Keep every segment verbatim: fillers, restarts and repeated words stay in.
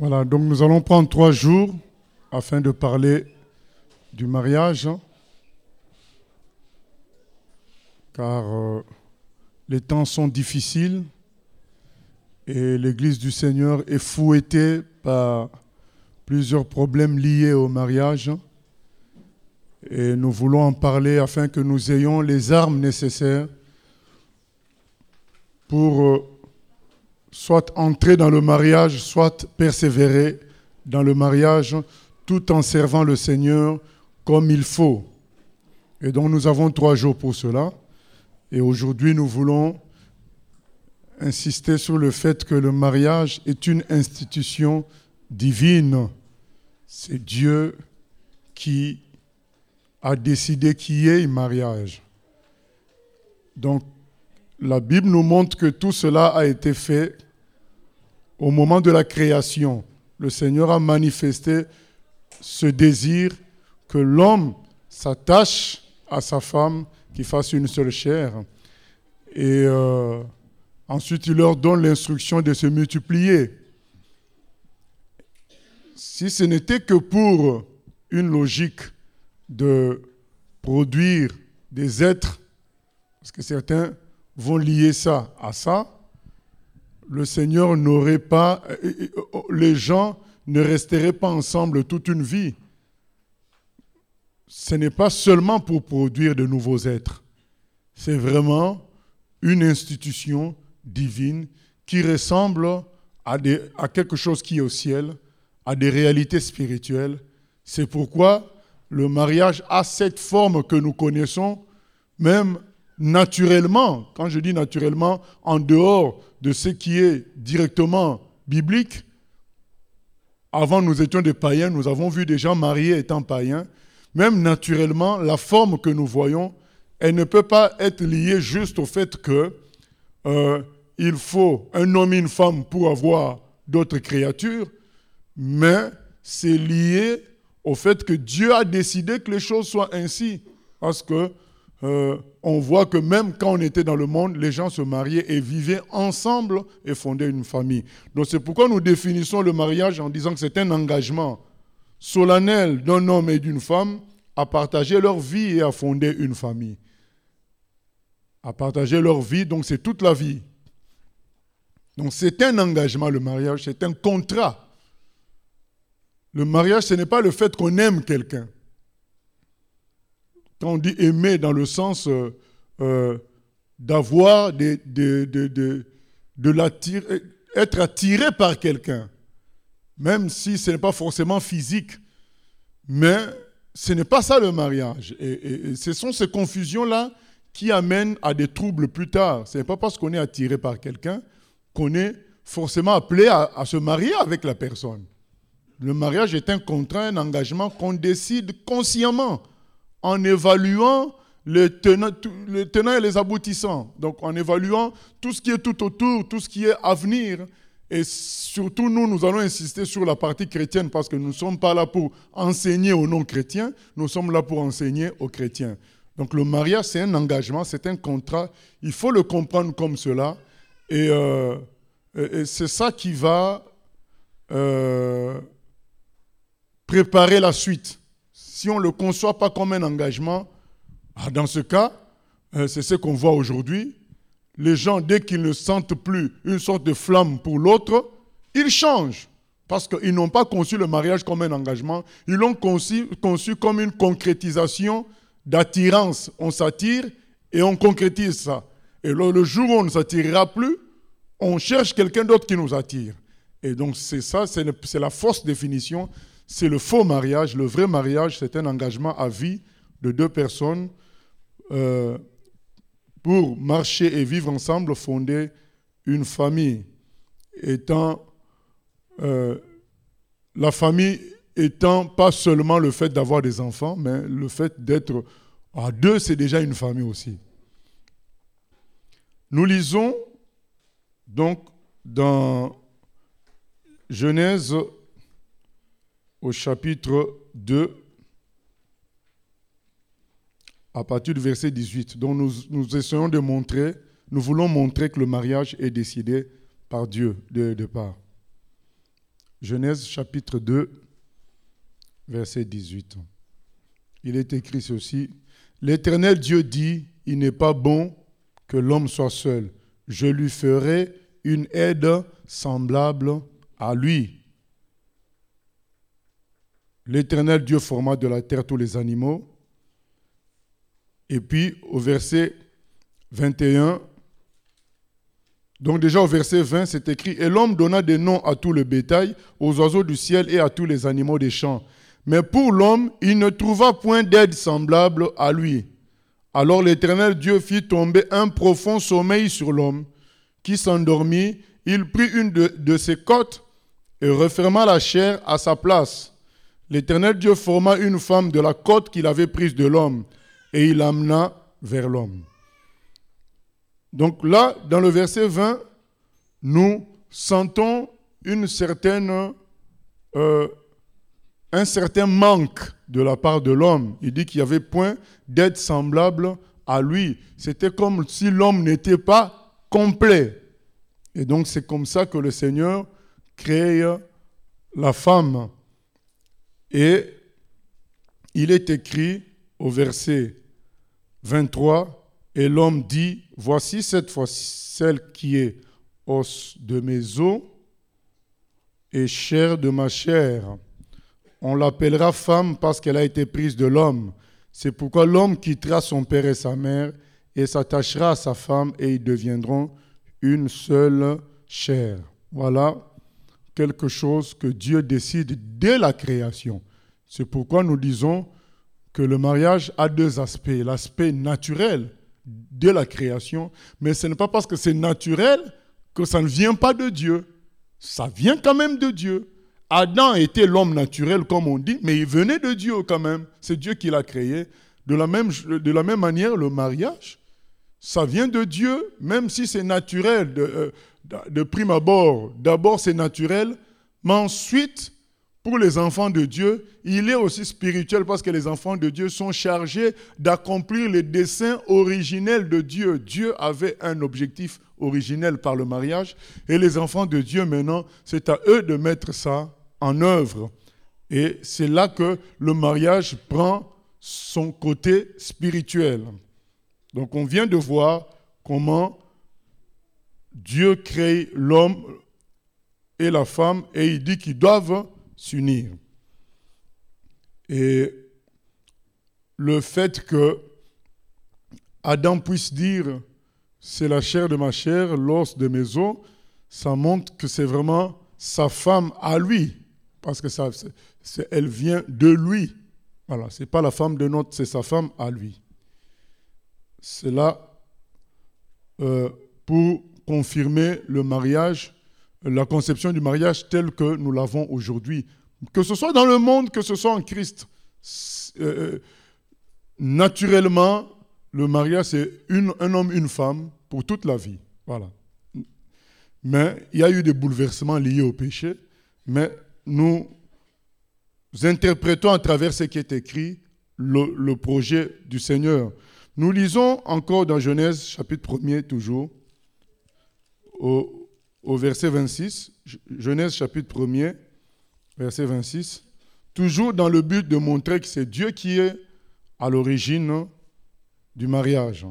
Voilà, donc nous allons prendre trois jours afin de parler du mariage, car euh, les temps sont difficiles et l'Église du Seigneur est fouettée par plusieurs problèmes liés au mariage. Et nous voulons en parler afin que nous ayons les armes nécessaires pour euh, soit entrer dans le mariage, soit persévérer dans le mariage, tout en servant le Seigneur comme il faut. Et donc nous avons trois jours pour cela. Et aujourd'hui, nous voulons insister sur le fait que le mariage est une institution divine. C'est Dieu qui a décidé qu'il y ait un mariage. Donc, la Bible nous montre que tout cela a été fait au moment de la création. Le Seigneur a manifesté ce désir que l'homme s'attache à sa femme, qu'il fasse une seule chair. Et euh, ensuite, il leur donne l'instruction de se multiplier. Si ce n'était que pour une logique de produire des êtres, parce que certains vont lier ça à ça, le Seigneur n'aurait pas, les gens ne resteraient pas ensemble toute une vie. Ce n'est pas seulement pour produire de nouveaux êtres, c'est vraiment une institution divine qui ressemble à, des, à quelque chose qui est au ciel, à des réalités spirituelles. C'est pourquoi le mariage a cette forme que nous connaissons, même naturellement. Quand je dis naturellement, en dehors de ce qui est directement biblique. Avant, nous étions des païens, nous avons vu des gens mariés étant païens. Même naturellement, la forme que nous voyons, elle ne peut pas être liée juste au fait que euh, il faut un homme et une femme pour avoir d'autres créatures, mais c'est lié au fait que Dieu a décidé que les choses soient ainsi. Parce que euh, on voit que même quand on était dans le monde, les gens se mariaient et vivaient ensemble et fondaient une famille. Donc c'est pourquoi nous définissons le mariage en disant que c'est un engagement solennel d'un homme et d'une femme à partager leur vie et à fonder une famille. À partager leur vie, donc c'est toute la vie. Donc c'est un engagement, le mariage, c'est un contrat. Le mariage, ce n'est pas le fait qu'on aime quelqu'un. Quand on dit aimer dans le sens euh, euh, d'avoir, des, de, de, de, de l'attirer, être attiré par quelqu'un, même si ce n'est pas forcément physique, mais ce n'est pas ça le mariage. Et, et, et ce sont ces confusions-là qui amènent à des troubles plus tard. Ce n'est pas parce qu'on est attiré par quelqu'un qu'on est forcément appelé à, à se marier avec la personne. Le mariage est un contrat, un engagement qu'on décide consciemment en évaluant les tenants, les tenants et les aboutissants. Donc en évaluant tout ce qui est tout autour, tout ce qui est à venir. Et surtout, nous, nous allons insister sur la partie chrétienne parce que nous ne sommes pas là pour enseigner aux non-chrétiens, nous sommes là pour enseigner aux chrétiens. Donc le mariage, c'est un engagement, c'est un contrat. Il faut le comprendre comme cela. Et, euh, et c'est ça qui va euh, préparer la suite. Si on ne le conçoit pas comme un engagement, dans ce cas, euh, c'est ce qu'on voit aujourd'hui. Les gens, dès qu'ils ne sentent plus une sorte de flamme pour l'autre, ils changent. Parce qu'ils n'ont pas conçu le mariage comme un engagement, ils l'ont conçu, conçu comme une concrétisation d'attirance. On s'attire et on concrétise ça. Et le, le jour où on ne s'attirera plus, on cherche quelqu'un d'autre qui nous attire. Et donc c'est ça, c'est, le, c'est la fausse définition. C'est le faux mariage. Le vrai mariage, c'est un engagement à vie de deux personnes euh, pour marcher et vivre ensemble, fonder une famille. Étant, euh, la famille étant pas seulement le fait d'avoir des enfants, mais le fait d'être à deux, c'est déjà une famille aussi. Nous lisons donc dans Genèse au chapitre deux, à partir du verset dix-huit. Donc nous, nous essayons de montrer, nous voulons montrer que le mariage est décidé par Dieu de départ. Genèse chapitre deux, verset dix-huit. Il est écrit ceci. L'Éternel Dieu dit, il n'est pas bon que l'homme soit seul. Je lui ferai une aide semblable à lui. L'Éternel Dieu forma de la terre tous les animaux. Et puis au verset vingt et un, donc déjà au verset vingt, c'est écrit « Et l'homme donna des noms à tout le bétail, aux oiseaux du ciel et à tous les animaux des champs. Mais pour l'homme, il ne trouva point d'aide semblable à lui. Alors l'Éternel Dieu fit tomber un profond sommeil sur l'homme, qui s'endormit. Il prit une de, de ses côtes et referma la chair à sa place. L'Éternel Dieu forma une femme de la côte qu'il avait prise de l'homme, et il l'amena vers l'homme. » Donc là, dans le verset vingt, nous sentons une certaine, euh, un certain manque de la part de l'homme. Il dit qu'il n'y avait point d'aide semblable à lui. C'était comme si l'homme n'était pas complet. Et donc c'est comme ça que le Seigneur crée la femme. Et il est écrit au verset vingt-trois, et l'homme dit, voici cette fois celle qui est os de mes os et chair de ma chair. On l'appellera femme parce qu'elle a été prise de l'homme. C'est pourquoi l'homme quittera son père et sa mère et s'attachera à sa femme et ils deviendront une seule chair. Voilà quelque chose que Dieu décide dès la création. C'est pourquoi nous disons que le mariage a deux aspects. L'aspect naturel de la création, mais ce n'est pas parce que c'est naturel que ça ne vient pas de Dieu. Ça vient quand même de Dieu. Adam était l'homme naturel, comme on dit, mais il venait de Dieu quand même. C'est Dieu qui l'a créé. De la même, de la même manière, le mariage, ça vient de Dieu, même si c'est naturel de, de, de prime abord. D'abord, c'est naturel, mais ensuite, pour les enfants de Dieu, il est aussi spirituel parce que les enfants de Dieu sont chargés d'accomplir les desseins originels de Dieu. Dieu avait un objectif originel par le mariage et les enfants de Dieu maintenant, c'est à eux de mettre ça en œuvre. Et c'est là que le mariage prend son côté spirituel. Donc on vient de voir comment Dieu crée l'homme et la femme et il dit qu'ils doivent s'unir. Et le fait que Adam puisse dire c'est la chair de ma chair, l'os de mes os, ça montre que c'est vraiment sa femme à lui, parce que ça, c'est, c'est, elle vient de lui. Voilà, c'est pas la femme de notre, c'est sa femme à lui. C'est là euh, pour confirmer le mariage, la conception du mariage telle que nous l'avons aujourd'hui. Que ce soit dans le monde, que ce soit en Christ. Euh, naturellement, le mariage, c'est une, un homme, une femme pour toute la vie. Voilà. Mais il y a eu des bouleversements liés au péché, mais nous interprétons à travers ce qui est écrit le, le projet du Seigneur. Nous lisons encore dans Genèse, chapitre premier, toujours, au, au verset vingt-six. Genèse, chapitre premier, verset vingt-six. Toujours dans le but de montrer que c'est Dieu qui est à l'origine du mariage.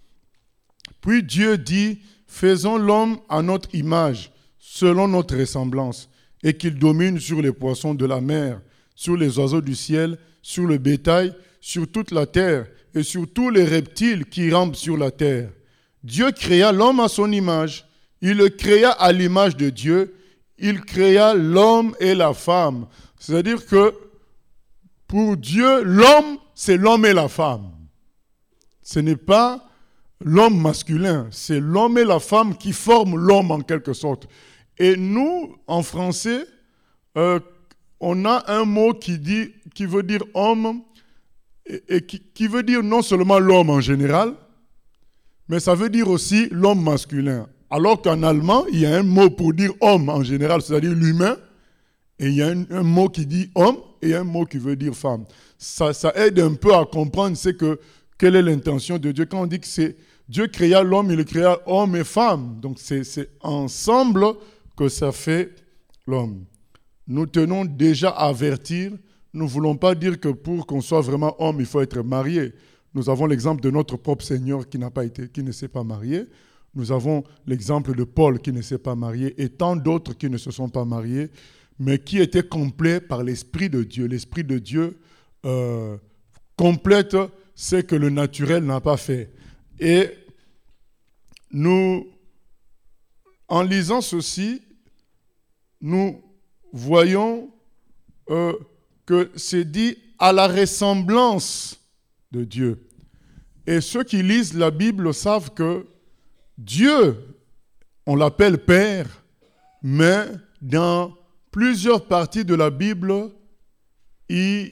Puis Dieu dit, faisons l'homme à notre image, selon notre ressemblance, et qu'il domine sur les poissons de la mer, sur les oiseaux du ciel, sur le bétail, sur toute la terre, et sur tous les reptiles qui rampent sur la terre. Dieu créa l'homme à son image. Il le créa à l'image de Dieu. Il créa l'homme et la femme. C'est-à-dire que pour Dieu, l'homme, c'est l'homme et la femme. Ce n'est pas l'homme masculin, c'est l'homme et la femme qui forment l'homme en quelque sorte. Et nous, en français, euh, on a un mot qui, dit, qui veut dire homme et, et qui, qui veut dire non seulement l'homme en général, mais ça veut dire aussi l'homme masculin. Alors qu'en allemand, il y a un mot pour dire homme en général, c'est-à-dire l'humain, et il y a un, un mot qui dit homme et un mot qui veut dire femme. Ça, ça aide un peu à comprendre c'est que, quelle est l'intention de Dieu. Quand on dit que c'est Dieu créa l'homme, il créa homme et femme. Donc c'est, c'est ensemble que ça fait l'homme. nous tenons déjà à avertir. Nous ne voulons pas dire que pour qu'on soit vraiment homme, il faut être marié. Nous avons l'exemple de notre propre Seigneur qui n'a pas été, qui ne s'est pas marié. Nous avons l'exemple de Paul qui ne s'est pas marié et tant d'autres qui ne se sont pas mariés, mais qui étaient complets par l'Esprit de Dieu. L'Esprit de Dieu euh, complète ce que le naturel n'a pas fait. Et nous, en lisant ceci, nous voyons euh, que c'est dit à la ressemblance de Dieu. Et ceux qui lisent la Bible savent que Dieu, on l'appelle Père, mais dans plusieurs parties de la Bible, il,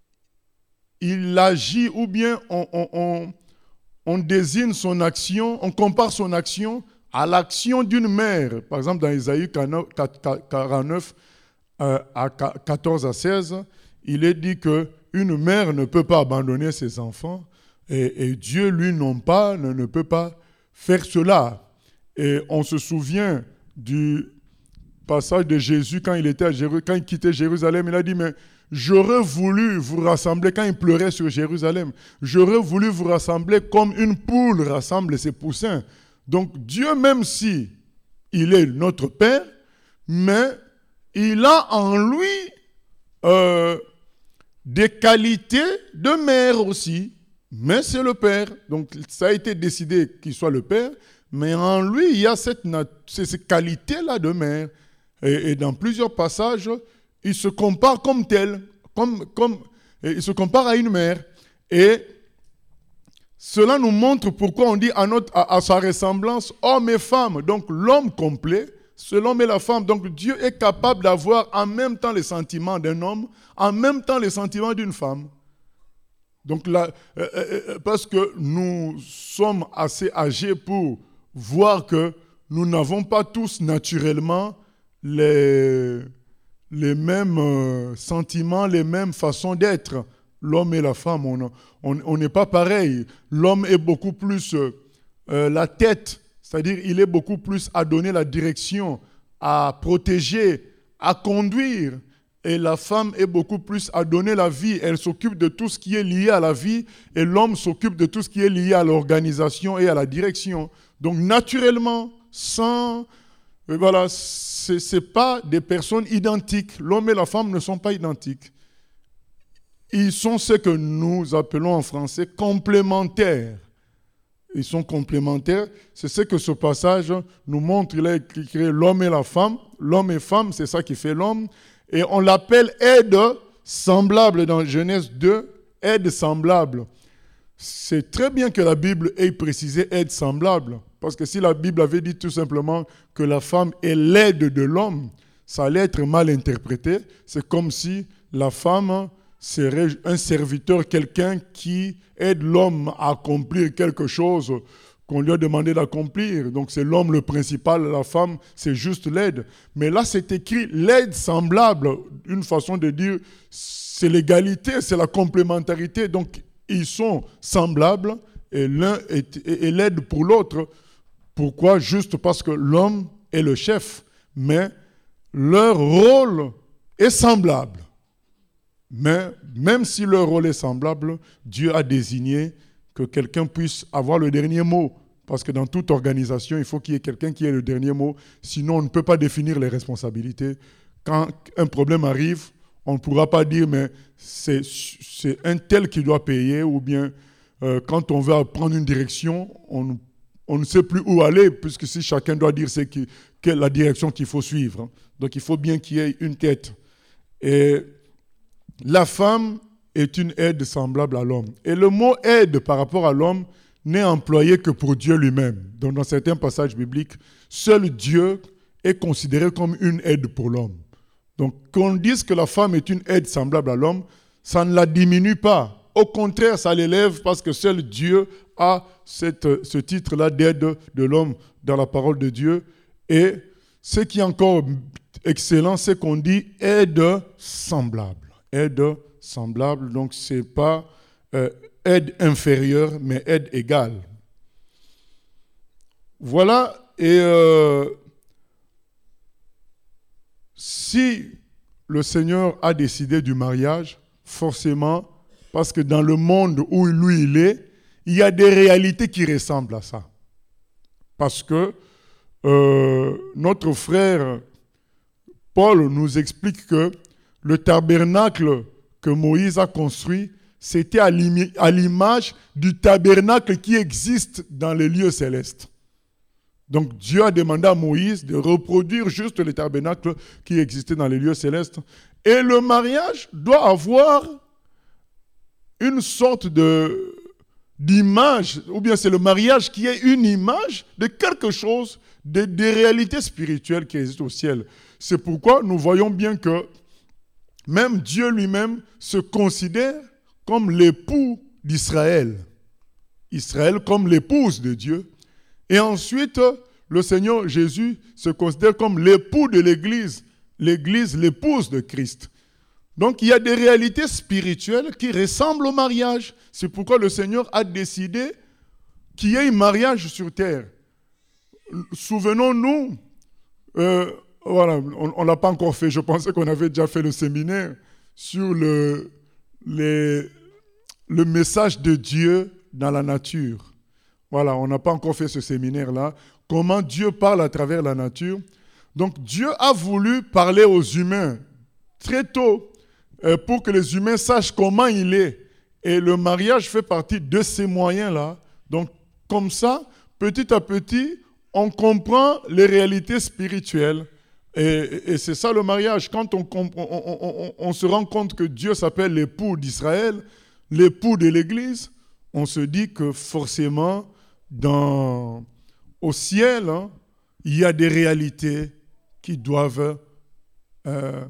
il agit ou bien on, on, on, on désigne son action, on compare son action à l'action d'une mère. Par exemple, dans Ésaïe quarante-neuf, euh, à quatorze à seize, il est dit qu'une mère ne peut pas abandonner ses enfants et, et Dieu, lui, non pas, ne, ne peut pas faire cela. Et on se souvient du passage de Jésus quand il, était à Jéru- quand il quittait Jérusalem. Il a dit, mais j'aurais voulu vous rassembler, quand il pleurait sur Jérusalem, j'aurais voulu vous rassembler comme une poule rassemble ses poussins. Donc Dieu, même si il est notre Père, mais il a en lui euh, des qualités de mère aussi, mais c'est le Père. Donc ça a été décidé qu'il soit le Père, mais en lui, il y a cette nat- ces qualités-là de mère. Et, et dans plusieurs passages, il se compare comme tel, comme, comme, il se compare à une mère. Et cela nous montre pourquoi on dit à, notre, à, à sa ressemblance homme et femme. Donc l'homme complet, c'est l'homme et la femme. Donc Dieu est capable d'avoir en même temps les sentiments d'un homme, en même temps les sentiments d'une femme. Donc là, euh, euh, parce que nous sommes assez âgés pour voir que nous n'avons pas tous naturellement les, les mêmes euh, sentiments, les mêmes façons d'être. L'homme et la femme, on n'est pas pareil. L'homme est beaucoup plus euh, euh, la tête, c'est-à-dire il est beaucoup plus à donner la direction, à protéger, à conduire. Et la femme est beaucoup plus à donner la vie. Elle s'occupe de tout ce qui est lié à la vie et l'homme s'occupe de tout ce qui est lié à l'organisation et à la direction. Donc naturellement, sans... Voilà, ce n'est pas des personnes identiques. L'homme et la femme ne sont pas identiques. Ils sont ce que nous appelons en français complémentaires. Ils sont complémentaires. C'est ce que ce passage nous montre. Il a écrit l'homme et la femme. L'homme et femme, c'est ça qui fait l'homme. Et on l'appelle aide semblable dans Genèse deux, aide semblable. C'est très bien que la Bible ait précisé aide semblable. Parce que si la Bible avait dit tout simplement que la femme est l'aide de l'homme, ça allait être mal interprété. C'est comme si la femme serait un serviteur, quelqu'un qui aide l'homme à accomplir quelque chose qu'on lui a demandé d'accomplir. Donc c'est l'homme le principal, la femme, c'est juste l'aide. Mais là, c'est écrit l'aide semblable, une façon de dire, c'est l'égalité, c'est la complémentarité. Donc ils sont semblables et l'un est, est, est l'aide pour l'autre. Pourquoi? Juste parce que l'homme est le chef, mais leur rôle est semblable. Mais même si leur rôle est semblable, Dieu a désigné que quelqu'un puisse avoir le dernier mot. Parce que dans toute organisation, il faut qu'il y ait quelqu'un qui ait le dernier mot. Sinon, on ne peut pas définir les responsabilités. Quand un problème arrive, on ne pourra pas dire, mais c'est, c'est un tel qui doit payer. Ou bien, euh, quand on veut prendre une direction, on, on ne sait plus où aller, puisque si chacun doit dire c'est qui, quelle est la direction qu'il faut suivre. Donc, il faut bien qu'il y ait une tête. Et la femme est une aide semblable à l'homme. Et le mot aide par rapport à l'homme n'est employé que pour Dieu lui-même. Donc dans certains passages bibliques, seul Dieu est considéré comme une aide pour l'homme. Donc qu'on dise que la femme est une aide semblable à l'homme, ça ne la diminue pas. Au contraire, ça l'élève parce que seul Dieu a cette, ce titre-là d'aide de l'homme dans la parole de Dieu. Et ce qui est encore excellent, c'est qu'on dit aide semblable. Aide semblable, donc ce n'est pas euh, aide inférieure, mais aide égale. Voilà, et euh, si le Seigneur a décidé du mariage, forcément, parce que dans le monde où lui il est, il y a des réalités qui ressemblent à ça. Parce que euh, notre frère Paul nous explique que le tabernacle que Moïse a construit, c'était à l'image du tabernacle qui existe dans les lieux célestes. Donc Dieu a demandé à Moïse de reproduire juste le tabernacle qui existait dans les lieux célestes. Et le mariage doit avoir une sorte de, d'image, ou bien c'est le mariage qui est une image de quelque chose, de, des réalités spirituelles qui existent au ciel. C'est pourquoi nous voyons bien que même Dieu lui-même se considère comme l'époux d'Israël. Israël comme l'épouse de Dieu. Et ensuite, le Seigneur Jésus se considère comme l'époux de l'Église. L'Église, l'épouse de Christ. Donc, il y a des réalités spirituelles qui ressemblent au mariage. C'est pourquoi le Seigneur a décidé qu'il y ait un mariage sur terre. Souvenons-nous, euh, voilà, on ne l'a pas encore fait. Je pensais qu'on avait déjà fait le séminaire sur le, les, le message de Dieu dans la nature. Voilà, on n'a pas encore fait ce séminaire-là. Comment Dieu parle à travers la nature. Donc, Dieu a voulu parler aux humains très tôt euh, pour que les humains sachent comment il est. Et le mariage fait partie de ces moyens-là. Donc, comme ça, petit à petit, on comprend les réalités spirituelles. Et, et c'est ça le mariage. Quand on, on, on, on, on se rend compte que Dieu s'appelle l'époux d'Israël, l'époux de l'Église, on se dit que forcément, dans, au ciel, hein, il y a des réalités qui doivent euh,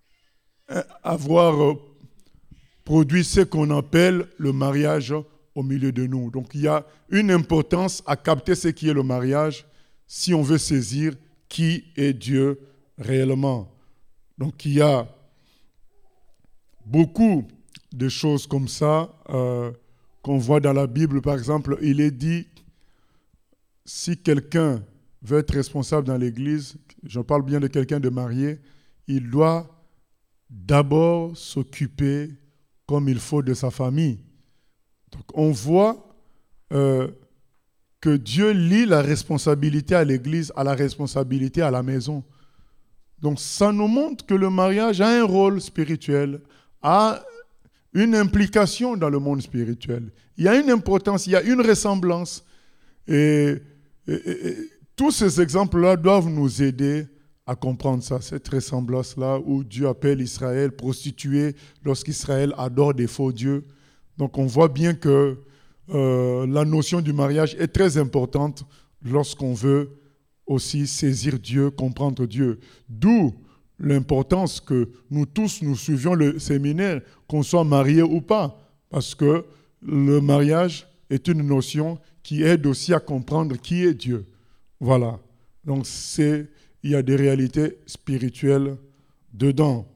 avoir produit ce qu'on appelle le mariage au milieu de nous. Donc il y a une importance à capter ce qui est le mariage si on veut saisir qui est Dieu réellement. Donc il y a beaucoup de choses comme ça euh, qu'on voit dans la Bible. Par exemple, il est dit, si quelqu'un veut être responsable dans l'Église, je parle bien de quelqu'un de marié, il doit d'abord s'occuper comme il faut de sa famille. Donc on voit euh, que Dieu lie la responsabilité à l'Église à la responsabilité à la maison. Donc ça nous montre que le mariage a un rôle spirituel, a une implication dans le monde spirituel. Il y a une importance, il y a une ressemblance. Et, et, et, et tous ces exemples-là doivent nous aider à comprendre ça, cette ressemblance-là où Dieu appelle Israël prostituée lorsqu'Israël adore des faux dieux. Donc on voit bien que euh, la notion du mariage est très importante lorsqu'on veut aussi saisir Dieu, comprendre Dieu. D'où l'importance que nous tous, nous suivions le séminaire, qu'on soit mariés ou pas, parce que le mariage est une notion qui aide aussi à comprendre qui est Dieu. Voilà. Donc, c'est, il y a des réalités spirituelles dedans.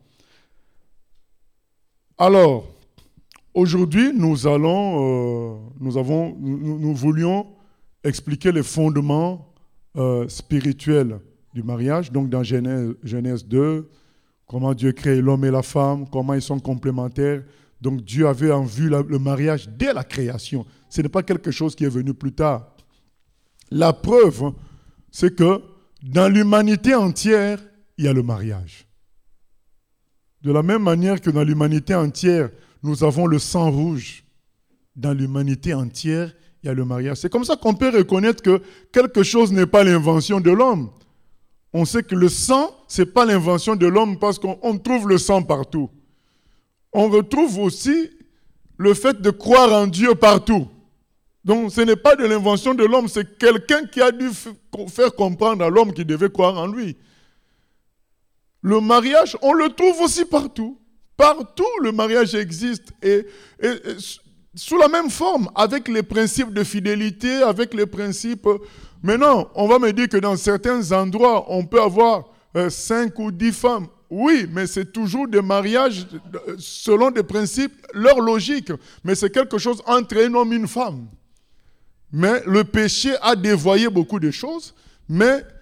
Alors, aujourd'hui, nous allons, euh, nous avons, nous, nous voulions expliquer les fondements euh, spirituels du mariage. Donc, dans Genèse, Genèse deux, comment Dieu crée l'homme et la femme, comment ils sont complémentaires. Donc, Dieu avait en vue la, le mariage dès la création. Ce n'est pas quelque chose qui est venu plus tard. La preuve, c'est que dans l'humanité entière, il y a le mariage. De la même manière que dans l'humanité entière, nous avons le sang rouge. Dans l'humanité entière, il y a le mariage. C'est comme ça qu'on peut reconnaître que quelque chose n'est pas l'invention de l'homme. On sait que le sang, ce n'est pas l'invention de l'homme parce qu'on trouve le sang partout. On retrouve aussi le fait de croire en Dieu partout. Donc ce n'est pas de l'invention de l'homme, c'est quelqu'un qui a dû faire comprendre à l'homme qu'il devait croire en lui. Le mariage, on le trouve aussi partout. Partout, le mariage existe. Et, et, et sous la même forme, avec les principes de fidélité, avec les principes... Maintenant, on va me dire que dans certains endroits, on peut avoir euh, cinq ou dix femmes. Oui, mais c'est toujours des mariages selon des principes, leur logique. Mais c'est quelque chose entre un homme et une femme. Mais le péché a dévoyé beaucoup de choses. Mais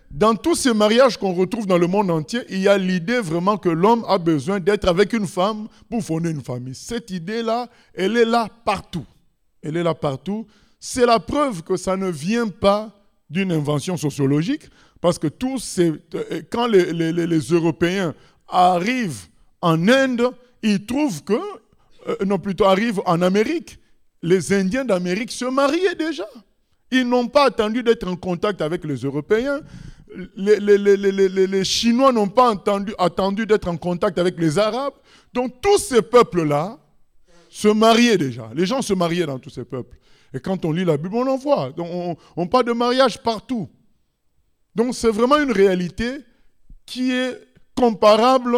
dans tous ces mariages qu'on retrouve dans le monde entier, il y a l'idée vraiment que l'homme a besoin d'être avec une femme pour fonder une famille. Cette idée-là, elle est là partout. Elle est là partout. C'est la preuve que ça ne vient pas d'une invention sociologique, parce que tous ces, quand les, les, les Européens arrivent en Inde, ils trouvent que, euh, non plutôt arrivent en Amérique, les Indiens d'Amérique se mariaient déjà. Ils n'ont pas attendu d'être en contact avec les Européens. Les, les, les, les, les, les Chinois n'ont pas attendu, attendu d'être en contact avec les Arabes. Donc tous ces peuples-là se mariaient déjà. Les gens se mariaient dans tous ces peuples. Et quand on lit la Bible, on en voit. Donc on, on parle de mariage partout. Donc c'est vraiment une réalité qui est comparable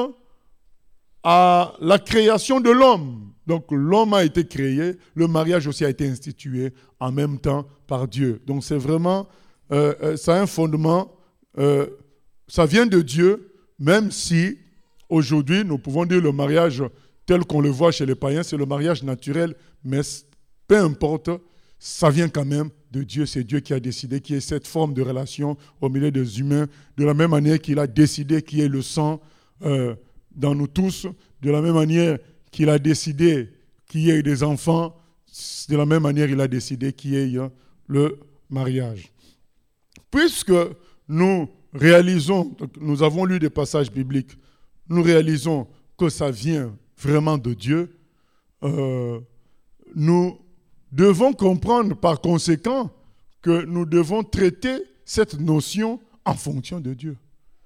à la création de l'homme. Donc l'homme a été créé, le mariage aussi a été institué en même temps par Dieu. Donc c'est vraiment, euh, ça a un fondement, euh, ça vient de Dieu, même si aujourd'hui nous pouvons dire le mariage tel qu'on le voit chez les païens, c'est le mariage naturel, mais peu importe, ça vient quand même de Dieu. C'est Dieu qui a décidé qu'il y ait cette forme de relation au milieu des humains, de la même manière qu'il a décidé qu'il y ait le sang euh, dans nous tous, de la même manière qu'il a décidé qu'il y ait des enfants, de la même manière il a décidé qu'il y ait le mariage. Puisque nous réalisons, nous avons lu des passages bibliques, nous réalisons que ça vient vraiment de Dieu, euh, nous devons comprendre par conséquent que nous devons traiter cette notion en fonction de Dieu.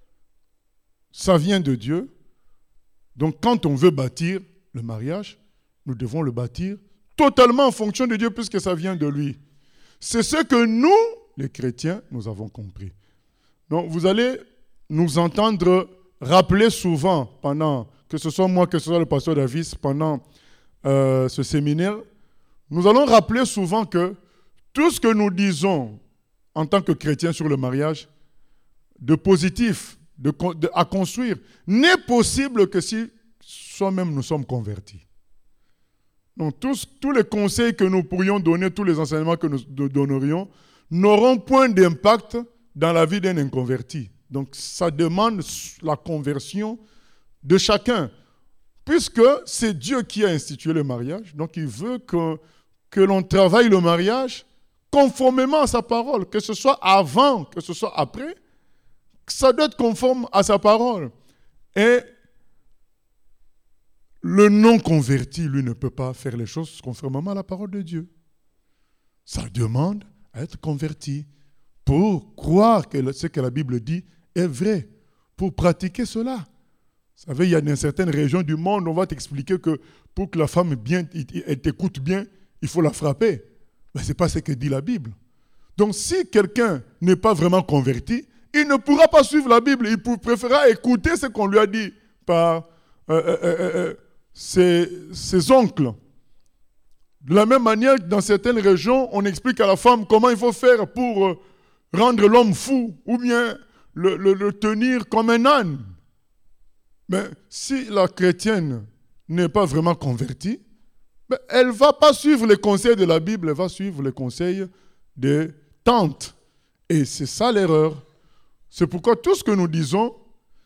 Ça vient de Dieu. Donc quand on veut bâtir le mariage, nous devons le bâtir totalement en fonction de Dieu puisque ça vient de lui. C'est ce que nous, les chrétiens, nous avons compris. Donc vous allez nous entendre rappeler souvent pendant, que ce soit moi, que ce soit le pasteur Davis, pendant euh, ce séminaire, nous allons rappeler souvent que tout ce que nous disons en tant que chrétiens sur le mariage, de positif, de, de, à construire, n'est possible que si soi-même nous sommes convertis. Donc tous, tous les conseils que nous pourrions donner, tous les enseignements que nous donnerions, n'auront point d'impact dans la vie d'un inconverti. Donc ça demande la conversion de chacun. Puisque c'est Dieu qui a institué le mariage, donc il veut que, que l'on travaille le mariage conformément à sa parole, que ce soit avant, que ce soit après, ça doit être conforme à sa parole. Et le non-converti, lui, ne peut pas faire les choses conformément à la parole de Dieu. Ça demande à être converti pour croire que ce que la Bible dit est vrai, pour pratiquer cela. Vous savez, il y a dans certaines régions du monde, on va t'expliquer que pour que la femme bien, elle t'écoute bien, il faut la frapper. Mais ce n'est pas ce que dit la Bible. Donc si quelqu'un n'est pas vraiment converti, il ne pourra pas suivre la Bible. Il préférera écouter ce qu'on lui a dit par euh, euh, euh, euh, ses, ses oncles. De la même manière que dans certaines régions, on explique à la femme comment il faut faire pour euh, rendre l'homme fou ou bien le, le, le tenir comme un âne. Mais si la chrétienne n'est pas vraiment convertie, ben elle ne va pas suivre les conseils de la Bible, elle va suivre les conseils des tantes. Et c'est ça l'erreur. C'est pourquoi tout ce que nous disons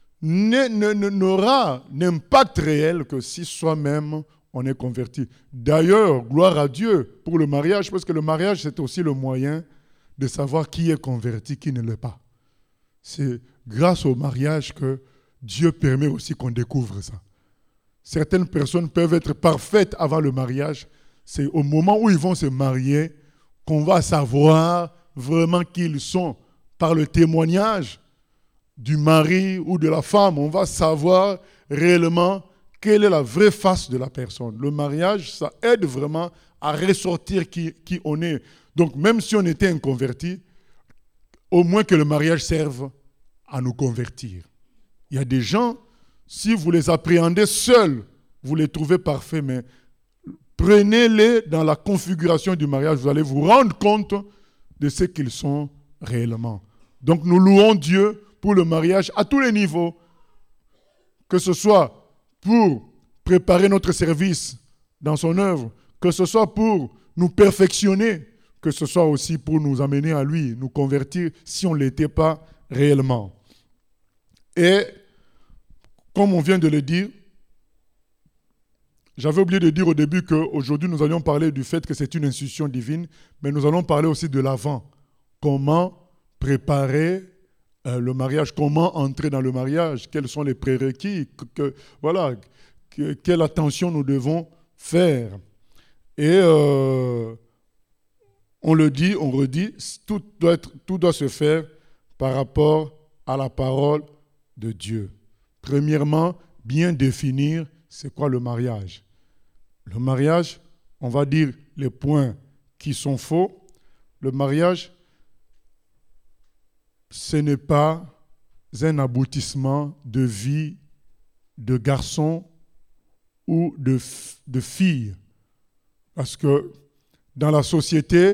n'aura d'impact réel que si soi-même on est converti. D'ailleurs, gloire à Dieu pour le mariage, parce que le mariage, c'est aussi le moyen de savoir qui est converti, qui ne l'est pas. C'est grâce au mariage que Dieu permet aussi qu'on découvre ça. Certaines personnes peuvent être parfaites avant le mariage. C'est au moment où ils vont se marier qu'on va savoir vraiment qui ils sont. Par le témoignage du mari ou de la femme, on va savoir réellement quelle est la vraie face de la personne. Le mariage, ça aide vraiment à ressortir qui, qui on est. Donc même si on était inconverti, au moins que le mariage serve à nous convertir. Il y a des gens, si vous les appréhendez seuls, vous les trouvez parfaits, mais prenez-les dans la configuration du mariage, vous allez vous rendre compte de ce qu'ils sont réellement. Donc nous louons Dieu pour le mariage à tous les niveaux, que ce soit pour préparer notre service dans son œuvre, que ce soit pour nous perfectionner, que ce soit aussi pour nous amener à lui, nous convertir si on ne l'était pas réellement. Et comme on vient de le dire, j'avais oublié de dire au début qu'aujourd'hui nous allions parler du fait que c'est une institution divine, mais nous allons parler aussi de l'avant. Comment préparer euh, le mariage, comment entrer dans le mariage, quels sont les prérequis, que, que, voilà, que, quelle attention nous devons faire. Et euh, on le dit, on redit, tout doit, être, tout doit se faire par rapport à la parole de Dieu. Premièrement, bien définir c'est quoi le mariage. Le mariage, on va dire les points qui sont faux. Le mariage, ce n'est pas un aboutissement de vie de garçon ou de, de fille. Parce que dans la société,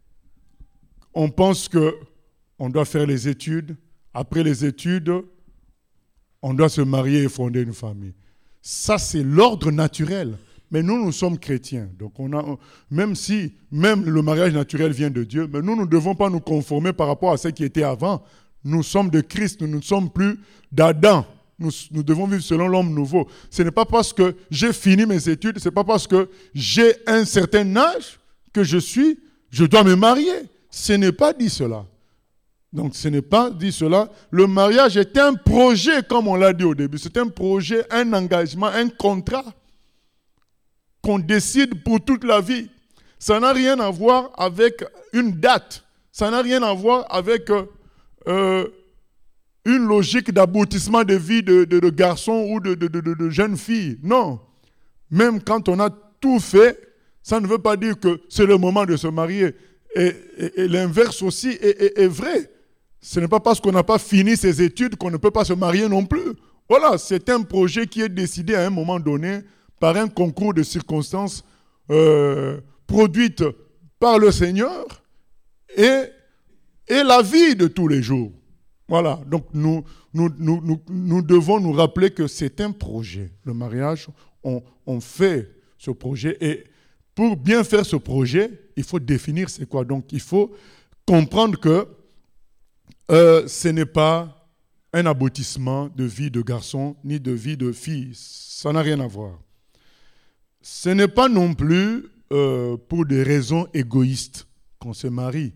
on pense qu'on doit faire les études. Après les études, on doit se marier et fonder une famille. Ça, c'est l'ordre naturel. Mais nous, nous sommes chrétiens. Donc, on a, même si même le mariage naturel vient de Dieu, mais nous, nous ne devons pas nous conformer par rapport à ce qui était avant. Nous sommes de Christ, nous ne sommes plus d'Adam. Nous, nous devons vivre selon l'homme nouveau. Ce n'est pas parce que j'ai fini mes études, ce n'est pas parce que j'ai un certain âge que je suis, je dois me marier. Ce n'est pas dit cela. Donc, ce n'est pas dit cela. Le mariage est un projet, comme on l'a dit au début. C'est un projet, un engagement, un contrat qu'on décide pour toute la vie. Ça n'a rien à voir avec une date. Ça n'a rien à voir avec euh, une logique d'aboutissement de vie de, de, de garçon ou de, de, de, de jeune fille. Non. Même quand on a tout fait, ça ne veut pas dire que c'est le moment de se marier. Et, et, et l'inverse aussi est, est, est vrai. Ce n'est pas parce qu'on n'a pas fini ses études qu'on ne peut pas se marier non plus. Voilà, c'est un projet qui est décidé à un moment donné par un concours de circonstances euh, produites par le Seigneur et, et la vie de tous les jours. Voilà, donc nous, nous, nous, nous, nous devons nous rappeler que c'est un projet. Le mariage, on, on fait ce projet et pour bien faire ce projet, il faut définir c'est quoi. Donc il faut comprendre que euh, ce n'est pas un aboutissement de vie de garçon ni de vie de fille. Ça n'a rien à voir. Ce n'est pas non plus euh, pour des raisons égoïstes qu'on se marie.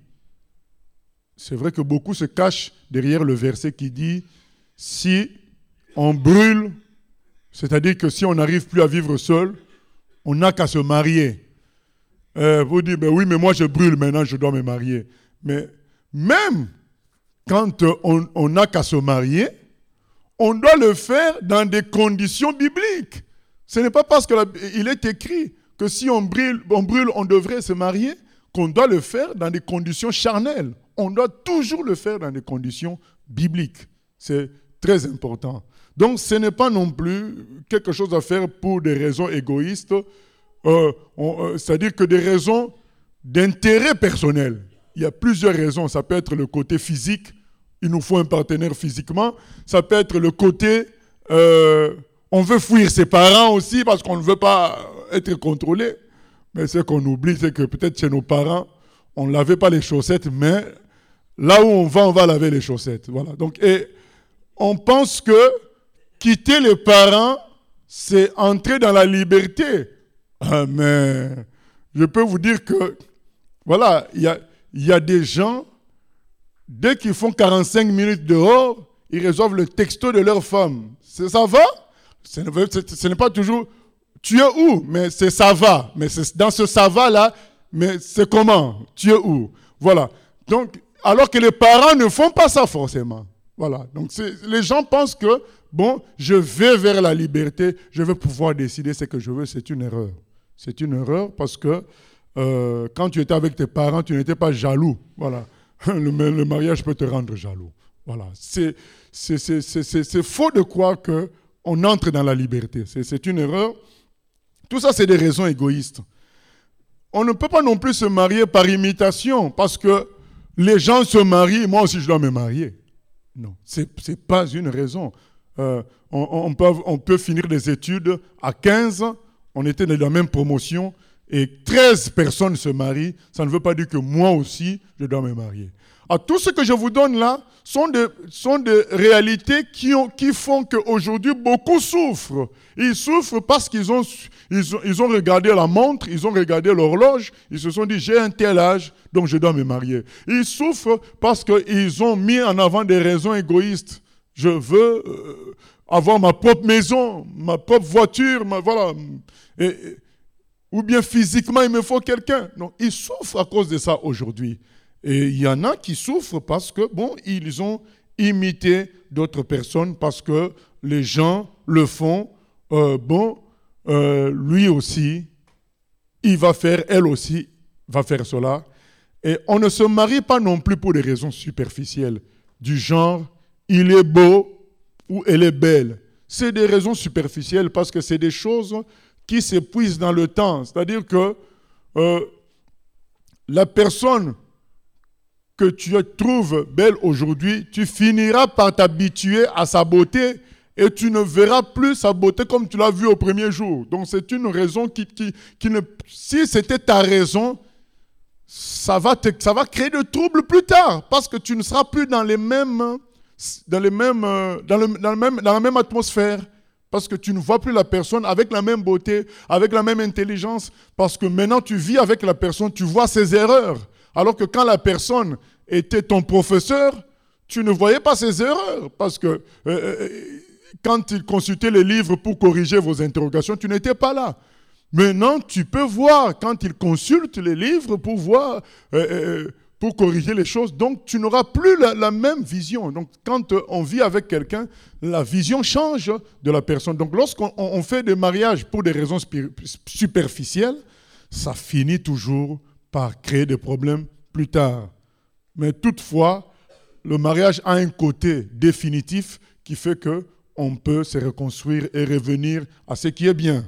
C'est vrai que beaucoup se cachent derrière le verset qui dit « Si on brûle, c'est-à-dire que si on n'arrive plus à vivre seul, on n'a qu'à se marier. Euh, » Vous dites ben « Oui, mais moi je brûle, maintenant je dois me marier. » Mais même quand on n'a qu'à se marier, on doit le faire dans des conditions bibliques. Ce n'est pas parce qu'il est écrit que si on brûle, on brûle, on devrait se marier, qu'on doit le faire dans des conditions charnelles. On doit toujours le faire dans des conditions bibliques. C'est très important. Donc, ce n'est pas non plus quelque chose à faire pour des raisons égoïstes, euh, euh, c'est-à-dire que des raisons d'intérêt personnel. Il y a plusieurs raisons. Ça peut être le côté physique, il nous faut un partenaire physiquement. Ça peut être le côté... Euh, On veut fuir ses parents aussi parce qu'on ne veut pas être contrôlé. Mais ce qu'on oublie, c'est que peut-être chez nos parents, on ne lavait pas les chaussettes, mais là où on va, on va laver les chaussettes. Voilà. Donc, et on pense que quitter les parents, c'est entrer dans la liberté. Ah, mais je peux vous dire que, voilà, il y a, y a des gens, dès qu'ils font quarante-cinq minutes dehors, ils reçoivent le texto de leur femme. C'est, ça va? Ce n'est pas toujours tu es où, mais c'est ça va. Mais c'est dans ce ça va là, mais c'est comment? Tu es où? Voilà. Donc, alors que les parents ne font pas ça forcément. Voilà. Donc, les gens pensent que, bon, je vais vers la liberté, je vais pouvoir décider ce que je veux. C'est une erreur. C'est une erreur parce que euh, quand tu étais avec tes parents, tu n'étais pas jaloux. Voilà. Le, le mariage peut te rendre jaloux. Voilà. C'est, c'est, c'est, c'est, c'est, c'est faux de croire que on entre dans la liberté. C'est, c'est une erreur. Tout ça, c'est des raisons égoïstes. On ne peut pas non plus se marier par imitation, parce que les gens se marient, moi aussi je dois me marier. Non, ce n'est pas une raison. Euh, on, on, peut, on peut finir des études à quinze, on était dans la même promotion, et treize personnes se marient, ça ne veut pas dire que moi aussi je dois me marier. À tout ce que je vous donne là sont des, sont des réalités qui, ont, qui font qu'aujourd'hui, beaucoup souffrent. Ils souffrent parce qu'ils ont, ils ont, ils ont regardé la montre, ils ont regardé l'horloge, ils se sont dit, j'ai un tel âge, donc je dois me marier. Ils souffrent parce qu'ils ont mis en avant des raisons égoïstes. Je veux euh, avoir ma propre maison, ma propre voiture, ma, voilà. Et, et, ou bien physiquement, il me faut quelqu'un. Donc, ils souffrent à cause de ça aujourd'hui. Et il y en a qui souffrent parce que, bon, ils ont imité d'autres personnes, parce que les gens le font. Euh, bon, euh, lui aussi, il va faire, elle aussi, va faire cela. Et on ne se marie pas non plus pour des raisons superficielles, du genre, il est beau ou elle est belle. C'est des raisons superficielles parce que c'est des choses qui s'épuisent dans le temps. C'est-à-dire que euh, la personne que tu trouves belle aujourd'hui, tu finiras par t'habituer à sa beauté et tu ne verras plus sa beauté comme tu l'as vue au premier jour. Donc c'est une raison qui, qui, qui ne... Si c'était ta raison, ça va, te, ça va créer de troubles plus tard parce que tu ne seras plus dans les mêmes, dans les mêmes, dans le, dans le même, dans la même atmosphère. Parce que tu ne vois plus la personne avec la même beauté, avec la même intelligence, parce que maintenant tu vis avec la personne, tu vois ses erreurs. Alors que quand la personne était ton professeur, tu ne voyais pas ses erreurs. Parce que euh, quand il consultait les livres pour corriger vos interrogations, tu n'étais pas là. Maintenant, tu peux voir quand il consulte les livres pour voir, euh, euh, pour corriger les choses. Donc, tu n'auras plus la, la même vision. Donc, quand euh, on vit avec quelqu'un, la vision change de la personne. Donc, lorsqu'on on fait des mariages pour des raisons superficielles, ça finit toujours par créer des problèmes plus tard. Mais toutefois, le mariage a un côté définitif qui fait qu'on peut se reconstruire et revenir à ce qui est bien.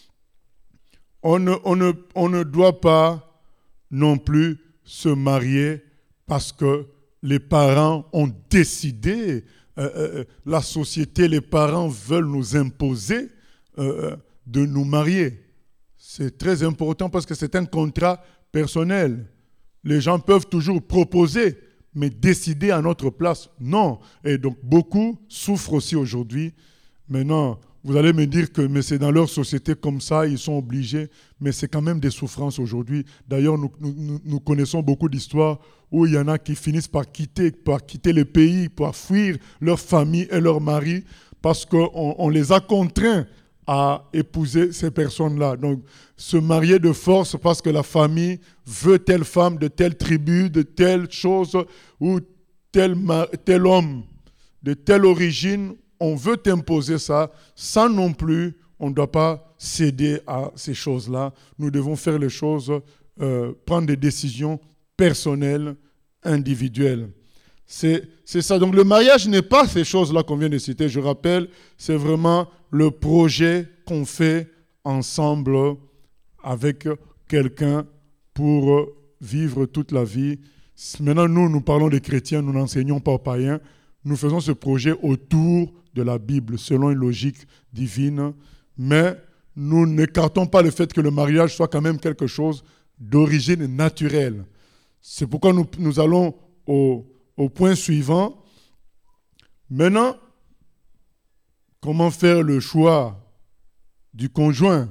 On ne, on ne, on ne doit pas non plus se marier parce que les parents ont décidé, euh, euh, la société, les parents veulent nous imposer euh, de nous marier. C'est très important parce que c'est un contrat personnel. Les gens peuvent toujours proposer, mais décider à notre place, non. Et donc, beaucoup souffrent aussi aujourd'hui. Maintenant, vous allez me dire que mais c'est dans leur société comme ça, ils sont obligés, mais c'est quand même des souffrances aujourd'hui. D'ailleurs, nous, nous, nous connaissons beaucoup d'histoires où il y en a qui finissent par quitter, par quitter le pays, par fuir leur famille et leur mari, parce qu'on on les a contraints à épouser ces personnes-là. Donc, se marier de force parce que la famille veut telle femme de telle tribu, de telle chose, ou tel, tel homme de telle origine, on veut t'imposer ça, sans non plus, on ne doit pas céder à ces choses-là. Nous devons faire les choses, euh, prendre des décisions personnelles, individuelles. C'est, c'est ça. Donc le mariage n'est pas ces choses-là qu'on vient de citer. Je rappelle, c'est vraiment le projet qu'on fait ensemble avec quelqu'un pour vivre toute la vie. Maintenant, nous, nous parlons des chrétiens, nous n'enseignons pas aux païens. Nous faisons ce projet autour de la Bible, selon une logique divine. Mais nous n'écartons pas le fait que le mariage soit quand même quelque chose d'origine naturelle. C'est pourquoi nous, nous allons au... Au point suivant, maintenant, comment faire le choix du conjoint?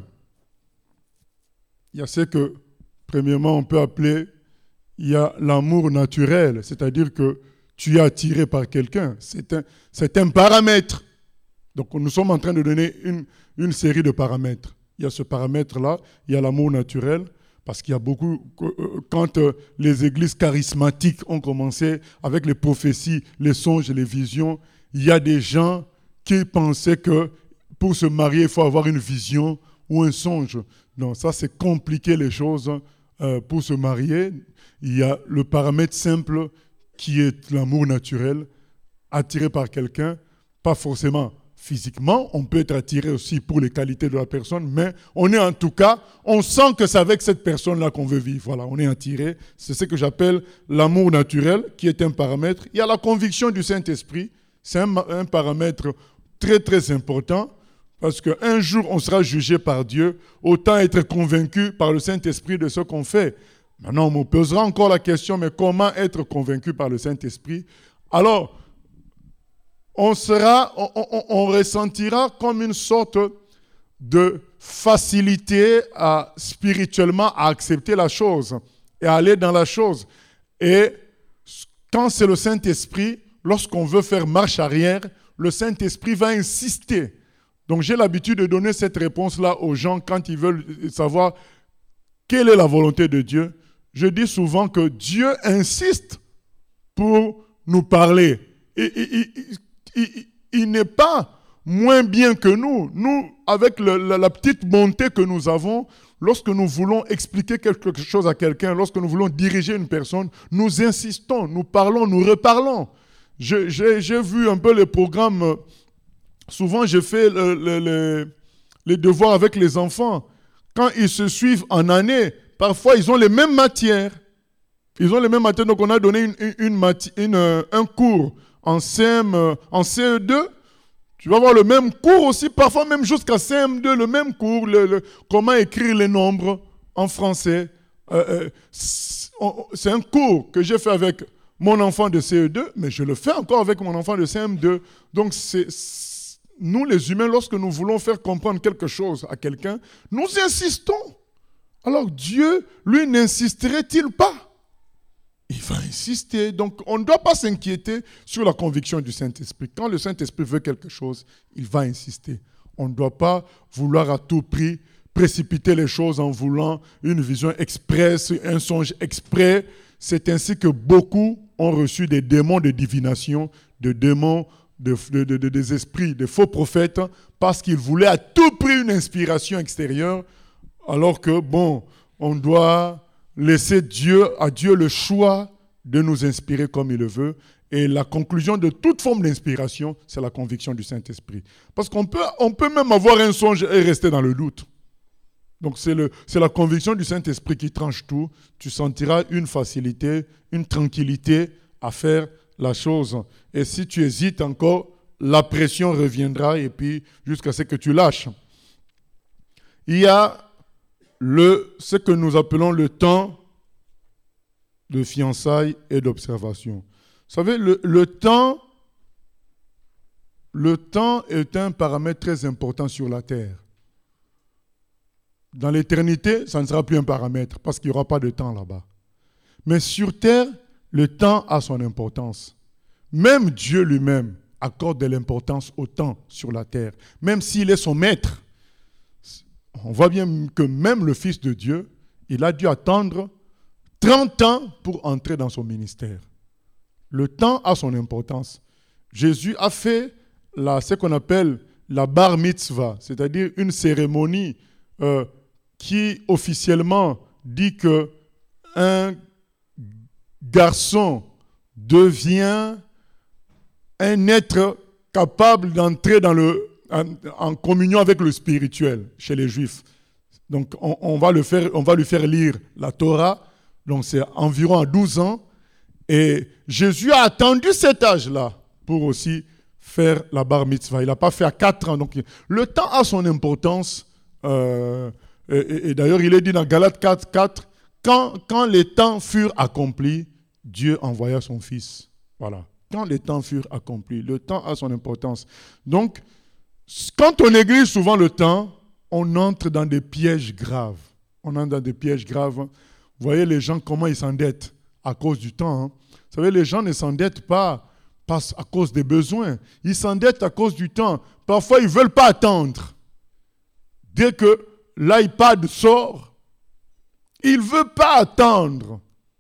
Il y a ce que, premièrement, on peut appeler, il y a l'amour naturel, c'est-à-dire que tu es attiré par quelqu'un. C'est un, c'est un paramètre. Donc, nous sommes en train de donner une, une série de paramètres. Il y a ce paramètre-là, il y a l'amour naturel. Parce qu'il y a beaucoup, quand les églises charismatiques ont commencé avec les prophéties, les songes et les visions, il y a des gens qui pensaient que pour se marier, il faut avoir une vision ou un songe. Non, ça c'est compliquer les choses. Pour se marier, il y a le paramètre simple qui est l'amour naturel, attiré par quelqu'un, pas forcément physiquement, on peut être attiré aussi pour les qualités de la personne, mais on est en tout cas, on sent que c'est avec cette personne-là qu'on veut vivre. Voilà, on est attiré. C'est ce que j'appelle l'amour naturel, qui est un paramètre. Il y a la conviction du Saint-Esprit. C'est un, un paramètre très, très important, parce qu'un jour, on sera jugé par Dieu. Autant être convaincu par le Saint-Esprit de ce qu'on fait. Maintenant, on me posera encore la question, mais comment être convaincu par le Saint-Esprit? Alors, on sera, on, on, on ressentira comme une sorte de facilité à, spirituellement à accepter la chose et à aller dans la chose. Et quand c'est le Saint-Esprit, lorsqu'on veut faire marche arrière, le Saint-Esprit va insister. Donc j'ai l'habitude de donner cette réponse-là aux gens quand ils veulent savoir quelle est la volonté de Dieu. Je dis souvent que Dieu insiste pour nous parler. Il, il, il, il, il n'est pas moins bien que nous. Nous, avec le, la, la petite bonté que nous avons, lorsque nous voulons expliquer quelque chose à quelqu'un, lorsque nous voulons diriger une personne, nous insistons, nous parlons, nous reparlons. Je, j'ai, j'ai vu un peu les programmes. Souvent, je fais le, le, le, les devoirs avec les enfants. Quand ils se suivent en année, parfois, ils ont les mêmes matières. Ils ont les mêmes matières. Donc, on a donné une, une, une mati- une, un cours en, C M, en C E deux. Tu vas avoir le même cours aussi, parfois même jusqu'à C M deux, le même cours. Le, le, comment écrire les nombres en français. Euh, euh, c'est un cours que j'ai fait avec mon enfant de C E deux, mais je le fais encore avec mon enfant de C M deux. Donc, c'est... Nous, les humains, lorsque nous voulons faire comprendre quelque chose à quelqu'un, nous insistons. Alors Dieu, lui, n'insisterait-il pas? Il va insister. Donc, on ne doit pas s'inquiéter sur la conviction du Saint-Esprit. Quand le Saint-Esprit veut quelque chose, il va insister. On ne doit pas vouloir à tout prix précipiter les choses en voulant une vision express, un songe exprès. C'est ainsi que beaucoup ont reçu des démons de divination, des démons De, de, de, de, des esprits, des faux prophètes, parce qu'ils voulaient à tout prix une inspiration extérieure, alors que, bon, on doit laisser Dieu, à Dieu le choix de nous inspirer comme il le veut. Et la conclusion de toute forme d'inspiration, c'est la conviction du Saint-Esprit. Parce qu'on peut, on peut même avoir un songe et rester dans le doute. Donc c'est, le, c'est la conviction du Saint-Esprit qui tranche tout. Tu sentiras une facilité, une tranquillité à faire la chose. Et si tu hésites encore, la pression reviendra et puis jusqu'à ce que tu lâches. Il y a le, ce que nous appelons le temps de fiançailles et d'observation. Vous savez, le, le temps, le temps est un paramètre très important sur la terre. Dans l'éternité, ça ne sera plus un paramètre parce qu'il n'y aura pas de temps là-bas. Mais sur terre, le temps a son importance. Même Dieu lui-même accorde de l'importance au temps sur la terre. Même s'il est son maître, on voit bien que même le Fils de Dieu, il a dû attendre trente ans pour entrer dans son ministère. Le temps a son importance. Jésus a fait la, ce qu'on appelle la bar mitzvah, c'est-à-dire une cérémonie euh, qui officiellement dit que un garçon devient un être capable d'entrer dans le, en, en communion avec le spirituel chez les Juifs. Donc on, on, va le faire, on va lui faire lire la Torah, donc c'est environ à douze ans. Et Jésus a attendu cet âge-là pour aussi faire la bar mitzvah. Il n'a pas fait à quatre ans. Donc le temps a son importance. Euh, et, et, et d'ailleurs, il est dit dans Galates quatre, quatre, quand, quand les temps furent accomplis, Dieu envoya son Fils. Voilà. Quand les temps furent accomplis, le temps a son importance. Donc, quand on néglige souvent le temps, on entre dans des pièges graves. On entre dans des pièges graves. Vous voyez les gens, comment ils s'endettent à cause du temps. Hein. Vous savez, les gens ne s'endettent pas, pas à cause des besoins. Ils s'endettent à cause du temps. Parfois, ils ne veulent pas attendre. Dès que l'iPad sort, il ne veut pas attendre.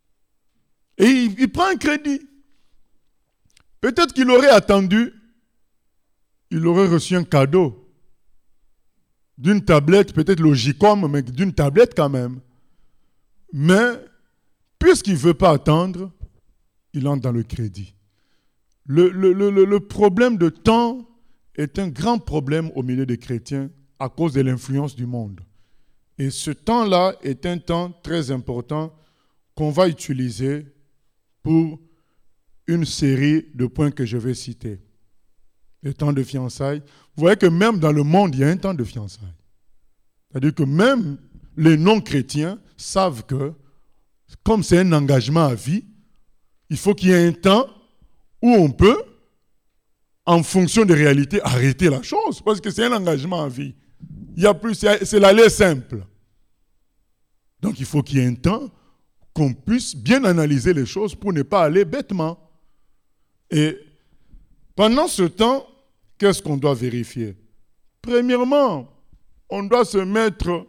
Et il, il prend un crédit. Peut-être qu'il aurait attendu, il aurait reçu un cadeau d'une tablette, peut-être Logicom, mais d'une tablette quand même. Mais, puisqu'il ne veut pas attendre, il entre dans le crédit. Le, le, le, le problème de temps est un grand problème au milieu des chrétiens à cause de l'influence du monde. Et ce temps-là est un temps très important qu'on va utiliser pour une série de points que je vais citer. Le temps de fiançailles. Vous voyez que même dans le monde, il y a un temps de fiançailles. C'est-à-dire que même les non-chrétiens savent que comme c'est un engagement à vie, il faut qu'il y ait un temps où on peut, en fonction des réalités, arrêter la chose. Parce que c'est un engagement à vie. Il y a plus, c'est l'aller simple. Donc il faut qu'il y ait un temps qu'on puisse bien analyser les choses pour ne pas aller bêtement. Et pendant ce temps, qu'est-ce qu'on doit vérifier? Premièrement, on doit se mettre,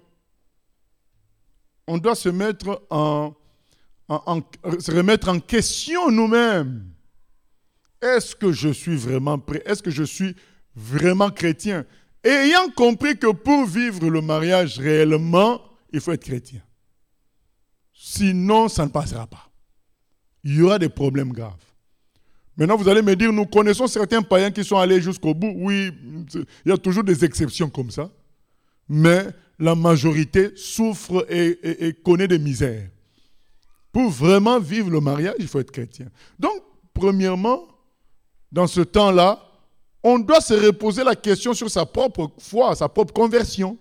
on doit se mettre en, en, en se remettre en question nous-mêmes. Est-ce que je suis vraiment prêt? Est-ce que je suis vraiment chrétien? Et ayant compris que pour vivre le mariage réellement, il faut être chrétien. Sinon, ça ne passera pas. Il y aura des problèmes graves. Maintenant, vous allez me dire, nous connaissons certains païens qui sont allés jusqu'au bout. Oui, il y a toujours des exceptions comme ça. Mais la majorité souffre et, et, et connaît des misères. Pour vraiment vivre le mariage, il faut être chrétien. Donc, premièrement, dans ce temps-là, on doit se reposer la question sur sa propre foi, sa propre conversion.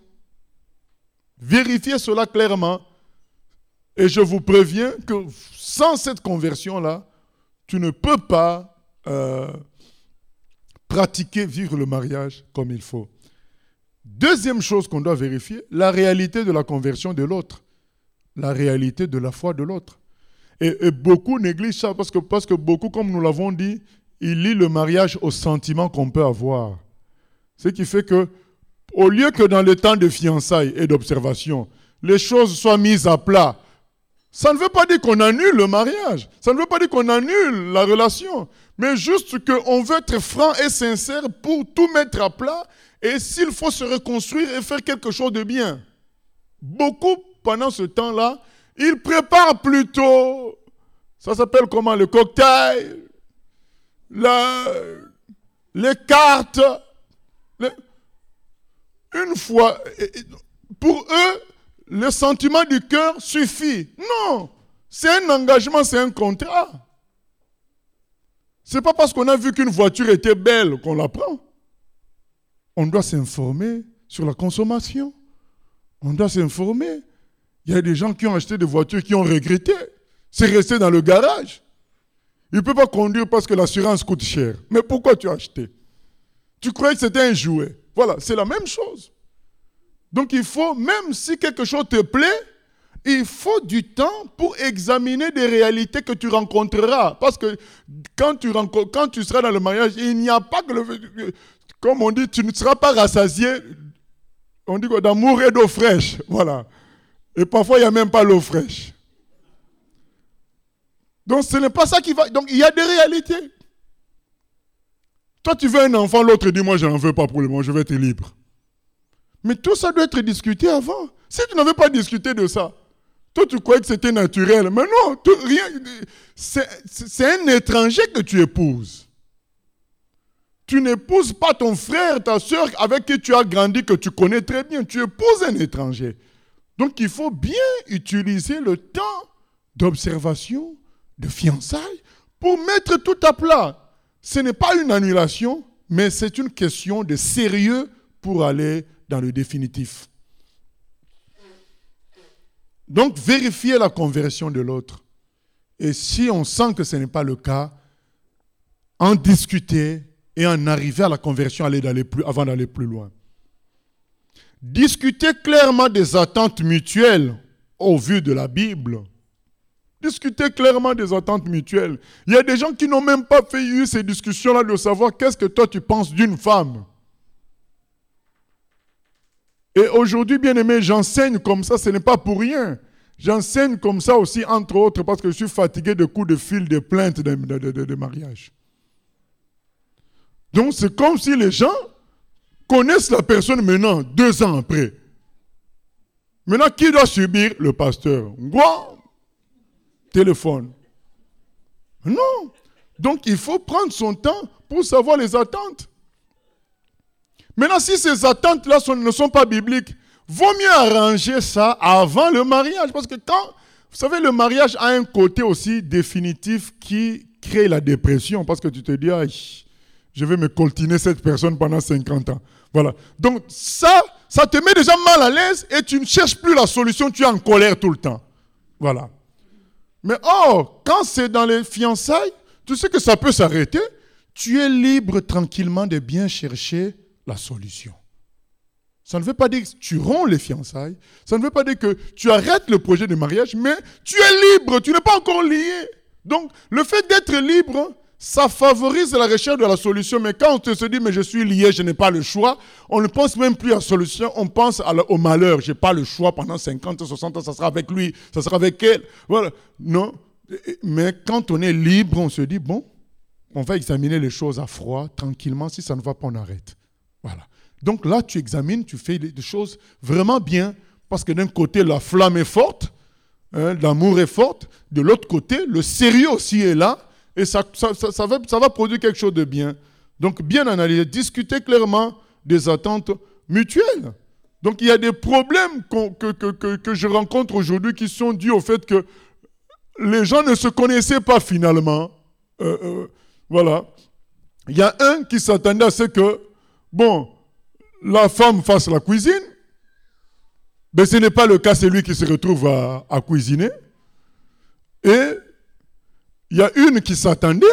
Vérifiez cela clairement. Et je vous préviens que sans cette conversion-là, tu ne peux pas euh, pratiquer, vivre le mariage comme il faut. Deuxième chose qu'on doit vérifier, la réalité de la conversion de l'autre. La réalité de la foi de l'autre. Et, et beaucoup négligent ça parce que, parce que beaucoup, comme nous l'avons dit, ils lient le mariage au sentiment qu'on peut avoir. Ce qui fait que, au lieu que dans le temps de fiançailles et d'observation, les choses soient mises à plat, ça ne veut pas dire qu'on annule le mariage. Ça ne veut pas dire qu'on annule la relation. Mais juste qu'on veut être franc et sincère pour tout mettre à plat. Et s'il faut se reconstruire et faire quelque chose de bien. Beaucoup, pendant ce temps-là, ils préparent plutôt, ça s'appelle comment, le cocktail, la, les cartes. Les, une fois, pour eux, le sentiment du cœur suffit. Non, c'est un engagement, c'est un contrat. Ce n'est pas parce qu'on a vu qu'une voiture était belle qu'on la prend. On doit s'informer sur la consommation. On doit s'informer. Il y a des gens qui ont acheté des voitures qui ont regretté. C'est resté dans le garage. Il ne peut pas conduire parce que l'assurance coûte cher. Mais pourquoi tu as acheté? Tu croyais que c'était un jouet. Voilà, c'est la même chose. Donc il faut, même si quelque chose te plaît, il faut du temps pour examiner des réalités que tu rencontreras. Parce que quand tu, rencontres, quand tu seras dans le mariage, il n'y a pas que le... Comme on dit, tu ne seras pas rassasié, on dit d'amour et d'eau fraîche. Voilà. Et parfois, il n'y a même pas l'eau fraîche. Donc ce n'est pas ça qui va... Donc il y a des réalités. Toi, tu veux un enfant, l'autre dit, moi, je n'en veux pas pour le moment, je vais être libre. Mais tout ça doit être discuté avant. Si tu n'avais pas discuté de ça, toi, tu croyais que c'était naturel. Mais non, tout, rien, c'est, c'est un étranger que tu épouses. Tu n'épouses pas ton frère, ta soeur avec qui tu as grandi, que tu connais très bien. Tu épouses un étranger. Donc, il faut bien utiliser le temps d'observation, de fiançailles, pour mettre tout à plat. Ce n'est pas une annulation, mais c'est une question de sérieux pour aller dans le définitif. Donc, vérifier la conversion de l'autre. Et si on sent que ce n'est pas le cas, en discuter et en arriver à la conversion aller d'aller plus, avant d'aller plus loin. Discuter clairement des attentes mutuelles au vu de la Bible. Discuter clairement des attentes mutuelles. Il y a des gens qui n'ont même pas fait eu ces discussions-là de savoir qu'est-ce que toi tu penses d'une femme. Et aujourd'hui, bien aimé, j'enseigne comme ça, ce n'est pas pour rien. J'enseigne comme ça aussi, entre autres, parce que je suis fatigué de coups de fil, de plaintes de, de, de, de mariage. Donc, c'est comme si les gens connaissent la personne maintenant, deux ans après. Maintenant, qui doit subir? Le pasteur. Quoi? Téléphone. Non. Donc, il faut prendre son temps pour savoir les attentes. Maintenant, si ces attentes-là sont, ne sont pas bibliques, vaut mieux arranger ça avant le mariage. Parce que quand, vous savez, le mariage a un côté aussi définitif qui crée la dépression. Parce que tu te dis, ah, je vais me coltiner cette personne pendant cinquante ans. Voilà. Donc ça, ça te met déjà mal à l'aise et tu ne cherches plus la solution, tu es en colère tout le temps. Voilà. Mais or, quand c'est dans les fiançailles, tu sais que ça peut s'arrêter. Tu es libre tranquillement de bien chercher la solution. Ça ne veut pas dire que tu romps les fiançailles. Ça ne veut pas dire que tu arrêtes le projet de mariage, mais tu es libre, tu n'es pas encore lié. Donc, le fait d'être libre, ça favorise la recherche de la solution. Mais quand on se dit, mais je suis lié, je n'ai pas le choix, on ne pense même plus à la solution, on pense à la, au malheur. Je n'ai pas le choix pendant cinquante, soixante ans, ça sera avec lui, ça sera avec elle. Voilà. Non. Mais quand on est libre, on se dit, bon, on va examiner les choses à froid, tranquillement. Si ça ne va pas, on arrête. Voilà. Donc là, tu examines, tu fais des choses vraiment bien, parce que d'un côté, la flamme est forte, hein, l'amour est fort. De l'autre côté, le sérieux aussi est là, et ça, ça, ça, ça, va, ça va produire quelque chose de bien. Donc, bien analyser, discuter clairement des attentes mutuelles. Donc, il y a des problèmes que, que, que, que je rencontre aujourd'hui qui sont dus au fait que les gens ne se connaissaient pas finalement. Euh, euh, voilà. Il y a un qui s'attendait à ce que, bon, la femme fasse la cuisine, mais ce n'est pas le cas, c'est lui qui se retrouve à, à cuisiner. Et il y a une qui s'attendait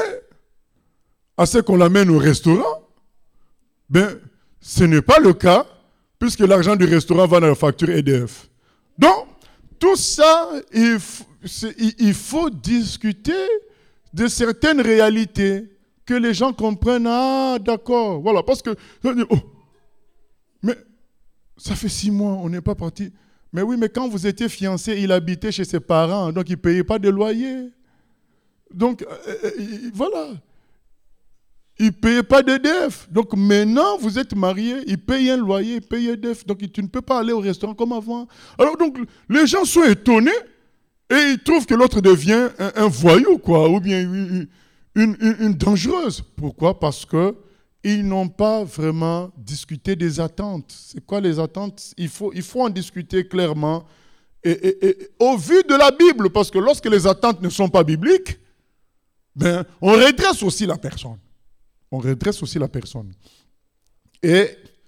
à ce qu'on l'amène au restaurant. Ben, ce n'est pas le cas, puisque l'argent du restaurant va dans la facture E D F. Donc, tout ça, il, il faut discuter de certaines réalités, que les gens comprennent. Ah, d'accord, voilà, parce que... Oh, mais ça fait six mois, on n'est pas parti. Mais oui, mais quand vous étiez fiancés, il habitait chez ses parents, donc il ne payait pas de loyer. Donc, euh, euh, voilà. Il ne payait pas d'E D F. Donc maintenant, vous êtes mariés, il paye un loyer, il paye E D F. Donc tu ne peux pas aller au restaurant comme avant. Alors donc, les gens sont étonnés et ils trouvent que l'autre devient un, un voyou, quoi, ou bien une, une, une, une dangereuse. Pourquoi? Parce que ils n'ont pas vraiment discuté des attentes. C'est quoi les attentes? Il faut, il faut en discuter clairement et, et, et au vu de la Bible, parce que lorsque les attentes ne sont pas bibliques, ben, on redresse aussi la personne. On redresse aussi la personne. Et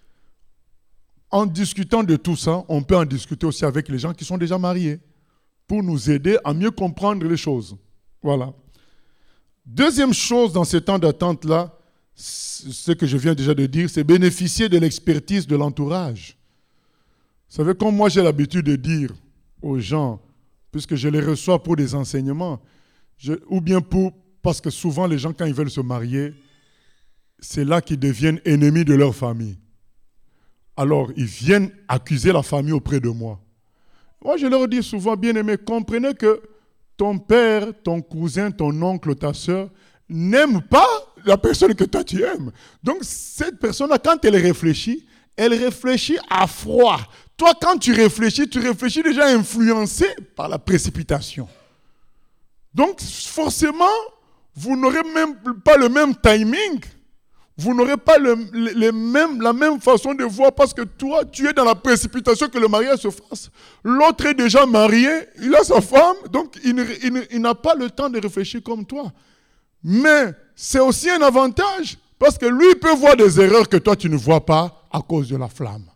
en discutant de tout ça, on peut en discuter aussi avec les gens qui sont déjà mariés pour nous aider à mieux comprendre les choses. Voilà. Deuxième chose dans ces temps d'attente-là, ce que je viens déjà de dire, c'est bénéficier de l'expertise de l'entourage. Vous savez, comme moi j'ai l'habitude de dire aux gens, puisque je les reçois pour des enseignements, je, ou bien pour, parce que souvent les gens quand ils veulent se marier, c'est là qu'ils deviennent ennemis de leur famille. Alors ils viennent accuser la famille auprès de moi. Moi je leur dis souvent, bien-aimés, comprenez que ton père, ton cousin, ton oncle, ta soeur n'aiment pas la personne que toi tu aimes. Donc cette personne-là, quand elle réfléchit, elle réfléchit à froid. Toi, quand tu réfléchis, tu réfléchis déjà influencé par la précipitation. Donc forcément, vous n'aurez même pas le même timing. Vous n'aurez pas le, le, même, la même façon de voir parce que toi, tu es dans la précipitation que le mariage se fasse. L'autre est déjà marié, il a sa femme, donc il, il, il n'a pas le temps de réfléchir comme toi. Mais c'est aussi un avantage parce que lui peut voir des erreurs que toi tu ne vois pas à cause de la flamme.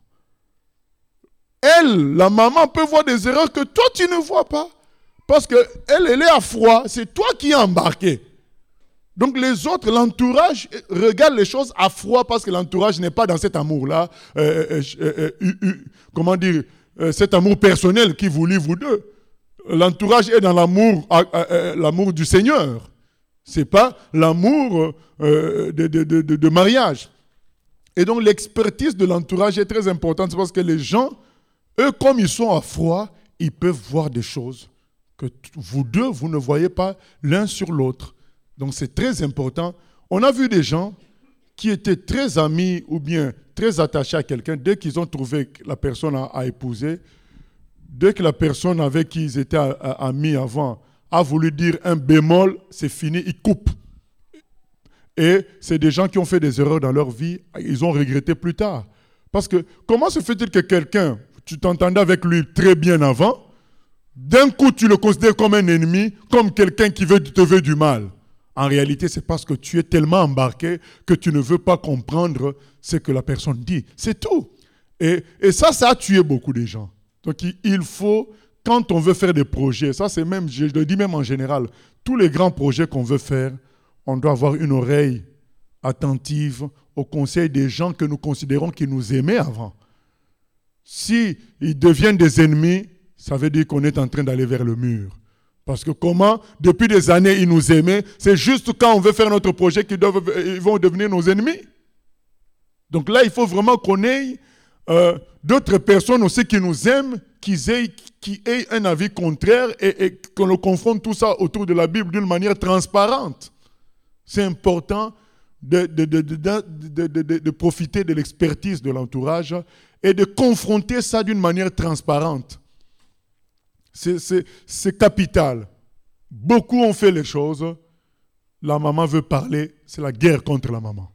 Elle, la maman, peut voir des erreurs que toi tu ne vois pas parce qu'elle, elle est à froid, c'est toi qui es embarqué. Donc les autres, l'entourage, regarde les choses à froid parce que l'entourage n'est pas dans cet amour-là, euh, euh, euh, euh, euh, comment dire, euh, cet amour personnel qui vous lie vous deux. L'entourage est dans l'amour, euh, euh, l'amour du Seigneur. Ce n'est pas l'amour euh, de, de, de, de mariage. Et donc l'expertise de l'entourage est très importante parce que les gens, eux, comme ils sont à froid, ils peuvent voir des choses que vous deux, vous ne voyez pas l'un sur l'autre. Donc c'est très important. On a vu des gens qui étaient très amis ou bien très attachés à quelqu'un, dès qu'ils ont trouvé la personne à, à épouser, dès que la personne avec qui ils étaient à, à, amis avant a voulu dire un bémol, c'est fini, ils coupent. Et c'est des gens qui ont fait des erreurs dans leur vie, ils ont regretté plus tard. Parce que comment se fait-il que quelqu'un, tu t'entendais avec lui très bien avant, d'un coup tu le considères comme un ennemi, comme quelqu'un qui veut, te veut du mal? En réalité, c'est parce que tu es tellement embarqué que tu ne veux pas comprendre ce que la personne dit. C'est tout. Et, et ça, ça a tué beaucoup de gens. Donc il faut, quand on veut faire des projets, ça c'est même, je le dis même en général, tous les grands projets qu'on veut faire, on doit avoir une oreille attentive au conseil des gens que nous considérons qui nous aimaient avant. Si ils deviennent des ennemis, ça veut dire qu'on est en train d'aller vers le mur. Parce que comment, depuis des années, ils nous aimaient, c'est juste quand on veut faire notre projet qu'ils doivent, ils vont devenir nos ennemis. Donc là, il faut vraiment qu'on ait euh, d'autres personnes aussi qui nous aiment, qui aient, qui aient un avis contraire et, et qu'on le confronte tout ça autour de la Bible d'une manière transparente. C'est important de, de, de, de, de, de, de, de profiter de l'expertise de l'entourage et de confronter ça d'une manière transparente. C'est, c'est, c'est capital. Beaucoup ont fait les choses. La maman veut parler, c'est la guerre contre la maman.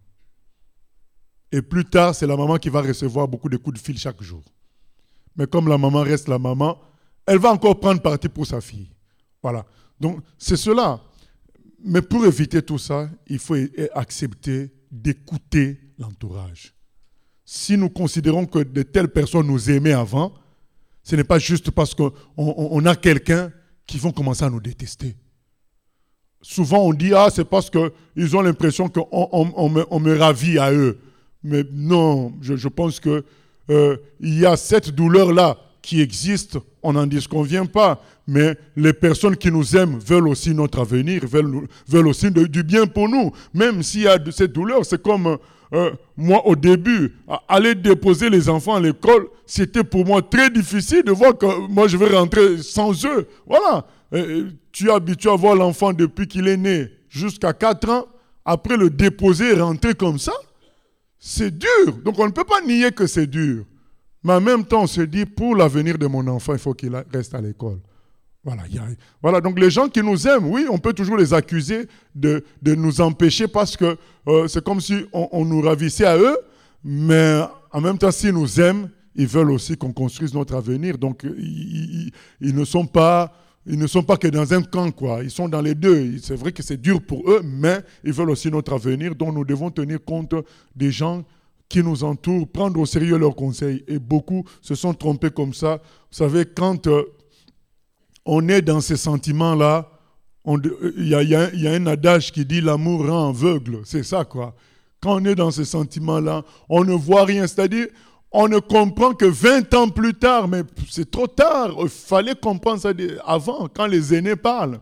Et plus tard, c'est la maman qui va recevoir beaucoup de coups de fil chaque jour. Mais comme la maman reste la maman, elle va encore prendre parti pour sa fille. Voilà. Donc, c'est cela. Mais pour éviter tout ça, il faut accepter d'écouter l'entourage. Si nous considérons que de telles personnes nous aimaient avant, ce n'est pas juste parce qu'on on a quelqu'un qui vont commencer à nous détester. Souvent, on dit « Ah, c'est parce qu'ils ont l'impression qu'on on, on me, on me ravit à eux. » Mais non, je, je pense qu'il euh, y a cette douleur-là qui existe, on n'en disconvient pas. Mais les personnes qui nous aiment veulent aussi notre avenir, veulent, veulent aussi de, du bien pour nous. Même s'il y a de cette douleur, c'est comme euh, moi au début, aller déposer les enfants à l'école, c'était pour moi très difficile de voir que moi je vais rentrer sans eux. Voilà, euh, tu es habitué à voir l'enfant depuis qu'il est né jusqu'à quatre ans, après le déposer et rentrer comme ça, c'est dur. Donc on ne peut pas nier que c'est dur. Mais en même temps, on se dit, pour l'avenir de mon enfant, il faut qu'il reste à l'école. Voilà, y a, voilà, donc les gens qui nous aiment, oui, on peut toujours les accuser de, de nous empêcher parce que euh, c'est comme si on, on nous ravissait à eux, mais en même temps, s'ils nous aiment, ils veulent aussi qu'on construise notre avenir. Donc, ils, ils, ils, ne sont pas, ils ne sont pas que dans un camp, quoi. Ils sont dans les deux. C'est vrai que c'est dur pour eux, mais ils veulent aussi notre avenir. Donc, nous devons tenir compte des gens qui nous entourent, prendre au sérieux leurs conseils. Et beaucoup se sont trompés comme ça. Vous savez, quand... Euh, on est dans ces sentiments-là, il y, y, y a un adage qui dit « l'amour rend aveugle ». C'est ça, quoi. Quand on est dans ces sentiments-là, on ne voit rien. C'est-à-dire, on ne comprend que vingt ans plus tard, mais c'est trop tard. Il fallait comprendre ça avant, quand les aînés parlent.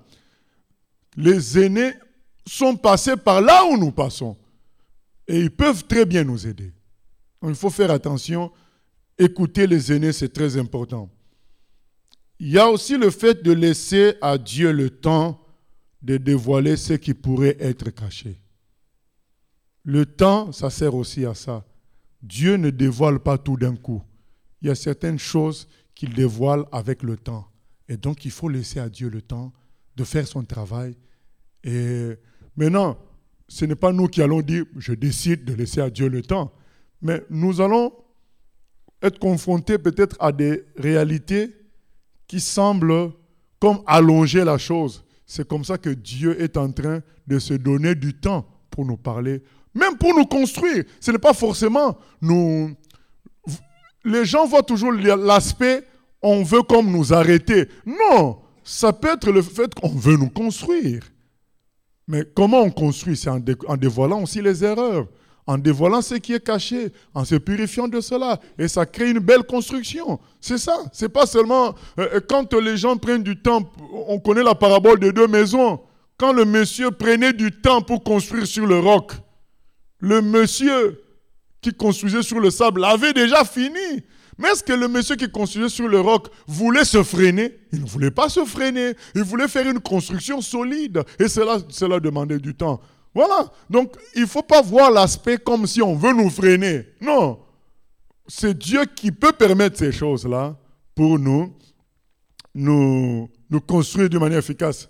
Les aînés sont passés par là où nous passons. Et ils peuvent très bien nous aider. Donc, il faut faire attention. Écouter les aînés, c'est très important. Il y a aussi le fait de laisser à Dieu le temps de dévoiler ce qui pourrait être caché. Le temps, ça sert aussi à ça. Dieu ne dévoile pas tout d'un coup. Il y a certaines choses qu'il dévoile avec le temps. Et donc, il faut laisser à Dieu le temps de faire son travail. Et maintenant, ce n'est pas nous qui allons dire « je décide de laisser à Dieu le temps ». Mais nous allons être confrontés peut-être à des réalités qui semble comme allonger la chose. C'est comme ça que Dieu est en train de se donner du temps pour nous parler, même pour nous construire. Ce n'est pas forcément nous... Les gens voient toujours l'aspect « on veut comme nous arrêter ». Non, ça peut être le fait qu'on veut nous construire. Mais comment on construit? C'est en, dé... en dévoilant aussi les erreurs, en dévoilant ce qui est caché, en se purifiant de cela. Et ça crée une belle construction. C'est ça. C'est pas seulement... Euh, quand les gens prennent du temps, on connaît la parabole des deux maisons. Quand le monsieur prenait du temps pour construire sur le roc, le monsieur qui construisait sur le sable avait déjà fini. Mais est-ce que le monsieur qui construisait sur le roc voulait se freiner? Il ne voulait pas se freiner. Il voulait faire une construction solide. Et cela, cela demandait du temps. Voilà, donc il ne faut pas voir l'aspect comme si on veut nous freiner. Non, c'est Dieu qui peut permettre ces choses-là pour nous, nous, nous construire de manière efficace.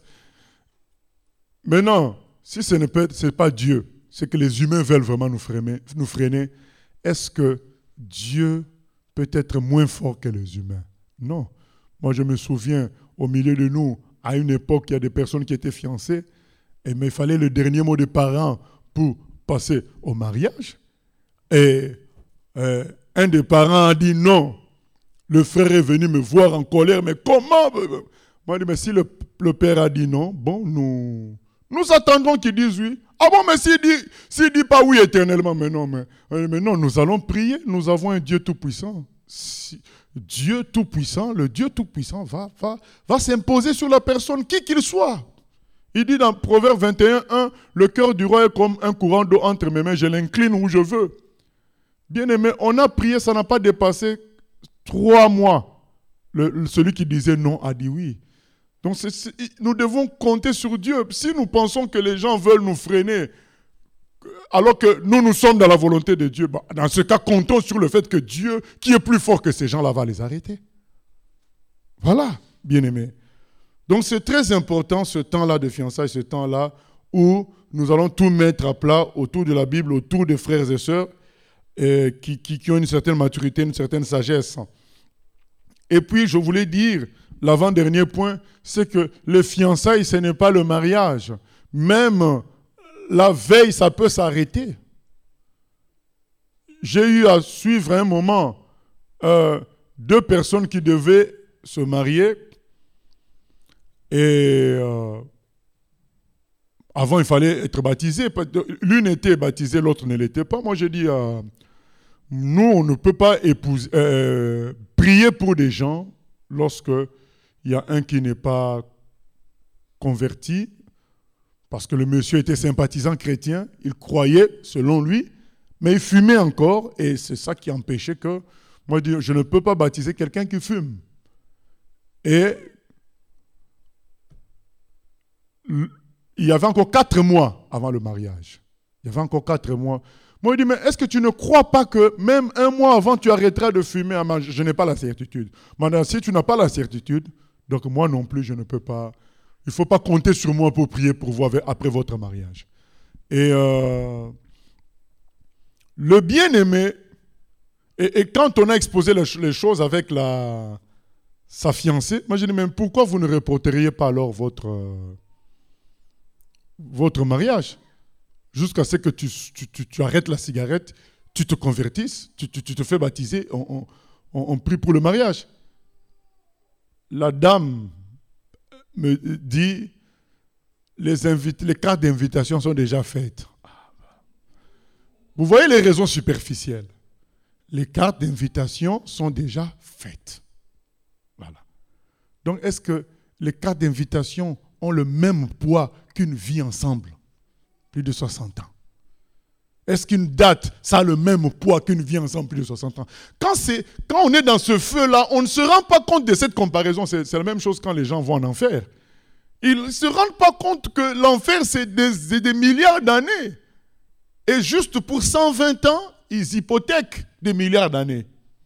Maintenant, si ce n'est pas, pas Dieu, c'est que les humains veulent vraiment nous freiner, nous freiner, est-ce que Dieu peut être moins fort que les humains? Non. Moi, je me souviens, au milieu de nous, à une époque, il y a des personnes qui étaient fiancées, et mais il fallait le dernier mot des parents pour passer au mariage. Et euh, un des parents a dit non. Le frère est venu me voir en colère, mais comment? Moi, je dis, mais si le, le père a dit non, bon, nous, nous attendons qu'il dise oui. Ah bon, mais s'il dit, s'il dit pas oui éternellement, mais non, mais, mais non, nous allons prier, nous avons un Dieu tout-puissant. Si, Dieu tout-puissant, le Dieu tout-puissant va, va, va s'imposer sur la personne, qui qu'il soit. Il dit dans Proverbe vingt et un, un, le cœur du roi est comme un courant d'eau entre mes mains, je l'incline où je veux. Bien aimé, on a prié, ça n'a pas dépassé trois mois. Le, celui qui disait non a dit oui. Donc c'est, c'est, nous devons compter sur Dieu. Si nous pensons que les gens veulent nous freiner, alors que nous, nous sommes dans la volonté de Dieu, bah, dans ce cas, comptons sur le fait que Dieu, qui est plus fort que ces gens-là, va les arrêter. Voilà, bien-aimés. Donc c'est très important ce temps-là de fiançailles, ce temps-là où nous allons tout mettre à plat autour de la Bible, autour des frères et sœurs et qui, qui, qui ont une certaine maturité, une certaine sagesse. Et puis, je voulais dire, l'avant-dernier point, c'est que le fiançailles, ce n'est pas le mariage. Même la veille, ça peut s'arrêter. J'ai eu à suivre un moment euh, deux personnes qui devaient se marier. Et euh, avant, il fallait être baptisé. L'une était baptisée, l'autre ne l'était pas. Moi, j'ai dit, euh, nous, on ne peut pas épouser, euh, prier pour des gens lorsque il y a un qui n'est pas converti, parce que le monsieur était sympathisant chrétien, il croyait selon lui, mais il fumait encore, et c'est ça qui empêchait que, moi, je dis, je ne peux pas baptiser quelqu'un qui fume. Et il y avait encore quatre mois avant le mariage. Il y avait encore quatre mois. Moi, je dis, mais est-ce que tu ne crois pas que même un mois avant, tu arrêteras de fumer? Je n'ai pas la certitude. Maintenant, si tu n'as pas la certitude, donc moi non plus, je ne peux pas. Il ne faut pas compter sur moi pour prier pour vous après votre mariage. Et euh, le bien-aimé, et, et quand on a exposé les, les choses avec la, sa fiancée, moi je dis, mais pourquoi vous ne reporteriez pas alors votre, euh, votre mariage jusqu'à ce que tu, tu, tu, tu arrêtes la cigarette, tu te convertisses, tu, tu, tu te fais baptiser, on, on, on prie pour le mariage. La dame me dit, les, invit- les cartes d'invitation sont déjà faites. Vous voyez les raisons superficielles. Les cartes d'invitation sont déjà faites. Voilà. Donc, est-ce que les cartes d'invitation ont le même poids qu'une vie ensemble? Plus de soixante ans. Est-ce qu'une date, ça a le même poids qu'une vie ensemble, plus de soixante ans? Quand, c'est, quand on est dans ce feu-là, on ne se rend pas compte de cette comparaison. C'est, c'est la même chose quand les gens vont en enfer. Ils ne se rendent pas compte que l'enfer, c'est des, c'est des milliards d'années. Et juste pour cent vingt ans, ils hypothèquent des milliards d'années.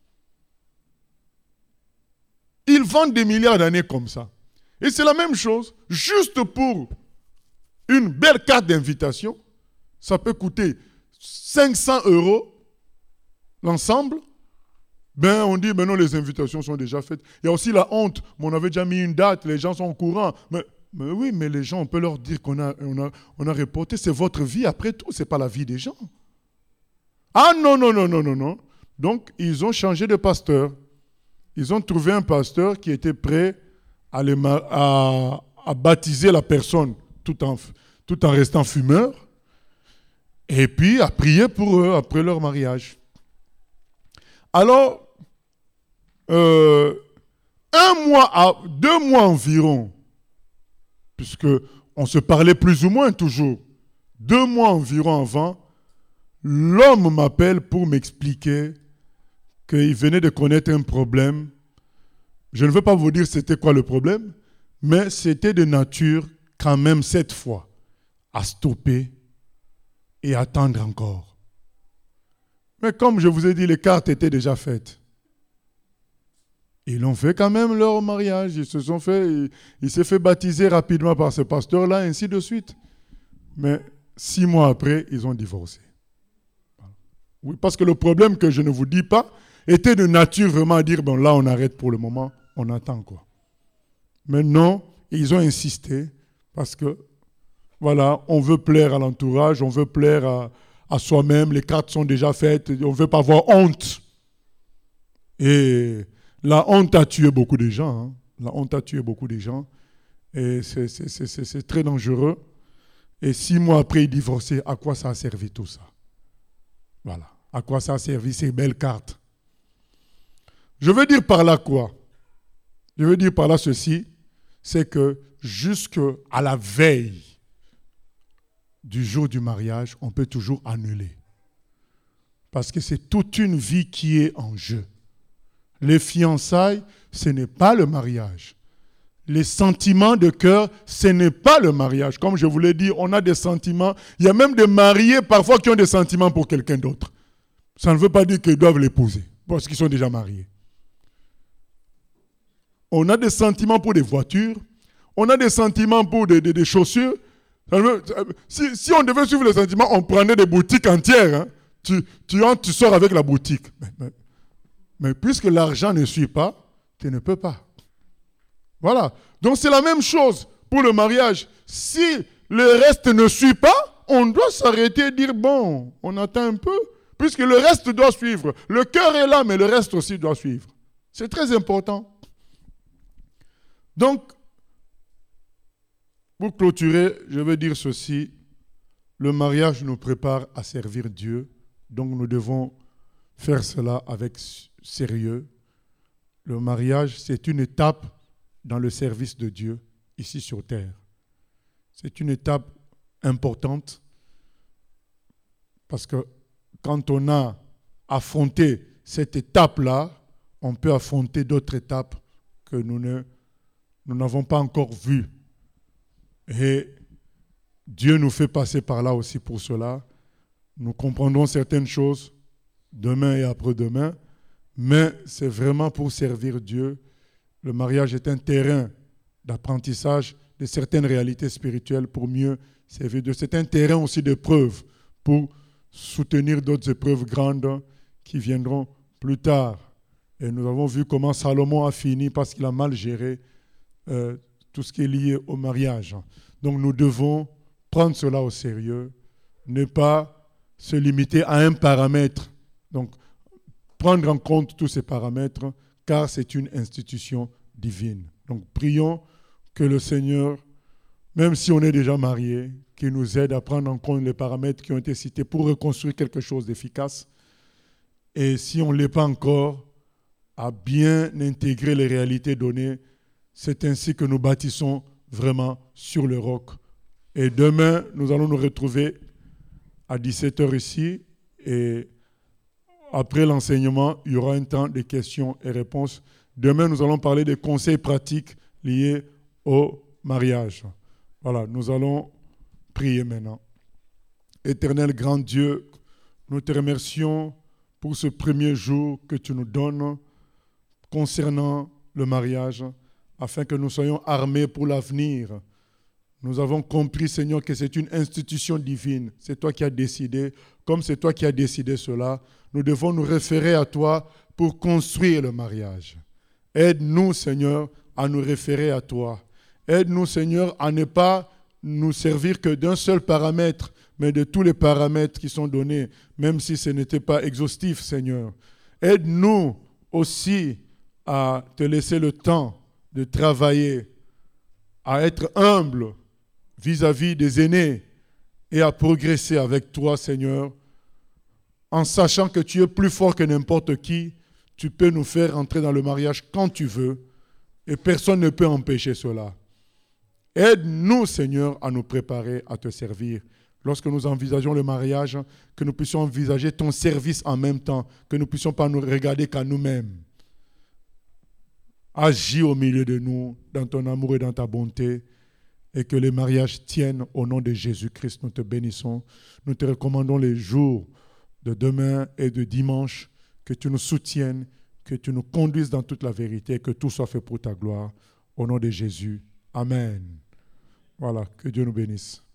Ils vendent des milliards d'années comme ça. Et c'est la même chose. Juste pour une belle carte d'invitation, ça peut coûter cinq cents euros l'ensemble. Ben, on dit, ben non, les invitations sont déjà faites. Il y a aussi la honte. Mais on avait déjà mis une date, les gens sont au courant. Mais, mais oui, mais les gens, on peut leur dire qu'on a, on a, on a reporté. C'est votre vie après tout, ce n'est pas la vie des gens. Ah non, non, non, non, non, non. Donc, ils ont changé de pasteur. Ils ont trouvé un pasteur qui était prêt à, les, à, à baptiser la personne tout en, tout en restant fumeur. Et puis, à prier pour eux après leur mariage. Alors, euh, un mois, à, deux mois environ, puisque on se parlait plus ou moins toujours, deux mois environ avant, l'homme m'appelle pour m'expliquer qu'il venait de connaître un problème. Je ne veux pas vous dire c'était quoi le problème, mais c'était de nature, quand même cette fois, à stopper et attendre encore. Mais comme je vous ai dit, les cartes étaient déjà faites. Ils ont fait quand même leur mariage. Ils se sont fait, ils, ils s'est fait baptiser rapidement par ce pasteur-là, ainsi de suite. Mais six mois après, ils ont divorcé. Oui, parce que le problème que je ne vous dis pas était de nature vraiment à dire, bon là on arrête pour le moment, on attend quoi. Mais non, ils ont insisté parce que, voilà, on veut plaire à l'entourage, on veut plaire à, à soi-même, les cartes sont déjà faites, on ne veut pas avoir honte. Et La honte a tué beaucoup de gens. Hein. La honte a tué beaucoup de gens. Et c'est, c'est, c'est, c'est, c'est très dangereux. Et six mois après, il divorçait. À quoi ça a servi tout ça? Voilà. À quoi ça a servi ces belles cartes? Je veux dire par là quoi? Je veux dire par là ceci, c'est que jusqu'à la veille du jour du mariage, on peut toujours annuler. Parce que c'est toute une vie qui est en jeu. Les fiançailles, ce n'est pas le mariage. Les sentiments de cœur, ce n'est pas le mariage. Comme je vous l'ai dit, on a des sentiments. Il y a même des mariés parfois qui ont des sentiments pour quelqu'un d'autre. Ça ne veut pas dire qu'ils doivent l'épouser, parce qu'ils sont déjà mariés. On a des sentiments pour des voitures. On a des sentiments pour des, des, des chaussures. Si, si on devait suivre les sentiments, on prenait des boutiques entières. Hein. Tu, tu entres, tu sors avec la boutique. Mais, mais, mais puisque l'argent ne suit pas, tu ne peux pas. Voilà. Donc c'est la même chose pour le mariage. Si le reste ne suit pas, on doit s'arrêter et dire, bon, on attend un peu, puisque le reste doit suivre. Le cœur est là, mais le reste aussi doit suivre. C'est très important. Donc, pour clôturer, je veux dire ceci. Le mariage nous prépare à servir Dieu. Donc, nous devons faire cela avec sérieux. Le mariage, c'est une étape dans le service de Dieu, ici sur terre. C'est une étape importante parce que quand on a affronté cette étape-là, on peut affronter d'autres étapes que nous ne Nous n'avons pas encore vu. Et Dieu nous fait passer par là aussi pour cela. Nous comprendrons certaines choses demain et après-demain, mais c'est vraiment pour servir Dieu. Le mariage est un terrain d'apprentissage de certaines réalités spirituelles pour mieux servir Dieu. C'est un terrain aussi d'épreuves pour soutenir d'autres épreuves grandes qui viendront plus tard. Et nous avons vu comment Salomon a fini parce qu'il a mal géré Euh, tout ce qui est lié au mariage. Donc nous devons prendre cela au sérieux, ne pas se limiter à un paramètre. Donc prendre en compte tous ces paramètres, car c'est une institution divine. Donc prions que le Seigneur, même si on est déjà marié, qu'il nous aide à prendre en compte les paramètres qui ont été cités pour reconstruire quelque chose d'efficace. Et si on ne l'est pas encore, à bien intégrer les réalités données. C'est ainsi que nous bâtissons vraiment sur le roc. Et demain, nous allons nous retrouver à dix-sept heures ici. Et après l'enseignement, il y aura un temps de questions et réponses. Demain, nous allons parler des conseils pratiques liés au mariage. Voilà, nous allons prier maintenant. Éternel grand Dieu, nous te remercions pour ce premier jour que tu nous donnes concernant le mariage, afin que nous soyons armés pour l'avenir. Nous avons compris, Seigneur, que c'est une institution divine. C'est toi qui as décidé. Comme c'est toi qui as décidé cela, nous devons nous référer à toi pour construire le mariage. Aide-nous, Seigneur, à nous référer à toi. Aide-nous, Seigneur, à ne pas nous servir que d'un seul paramètre, mais de tous les paramètres qui sont donnés, même si ce n'était pas exhaustif, Seigneur. Aide-nous aussi à te laisser le temps de travailler, à être humble vis-à-vis des aînés et à progresser avec toi, Seigneur, en sachant que tu es plus fort que n'importe qui. Tu peux nous faire entrer dans le mariage quand tu veux et personne ne peut empêcher cela. Aide-nous, Seigneur, à nous préparer à te servir. Lorsque nous envisageons le mariage, que nous puissions envisager ton service en même temps, que nous ne puissions pas nous regarder qu'à nous-mêmes. Agis au milieu de nous, dans ton amour et dans ta bonté, et que les mariages tiennent au nom de Jésus-Christ. Nous te bénissons. Nous te recommandons les jours de demain et de dimanche, que tu nous soutiennes, que tu nous conduises dans toute la vérité, que tout soit fait pour ta gloire. Au nom de Jésus. Amen. Voilà, que Dieu nous bénisse.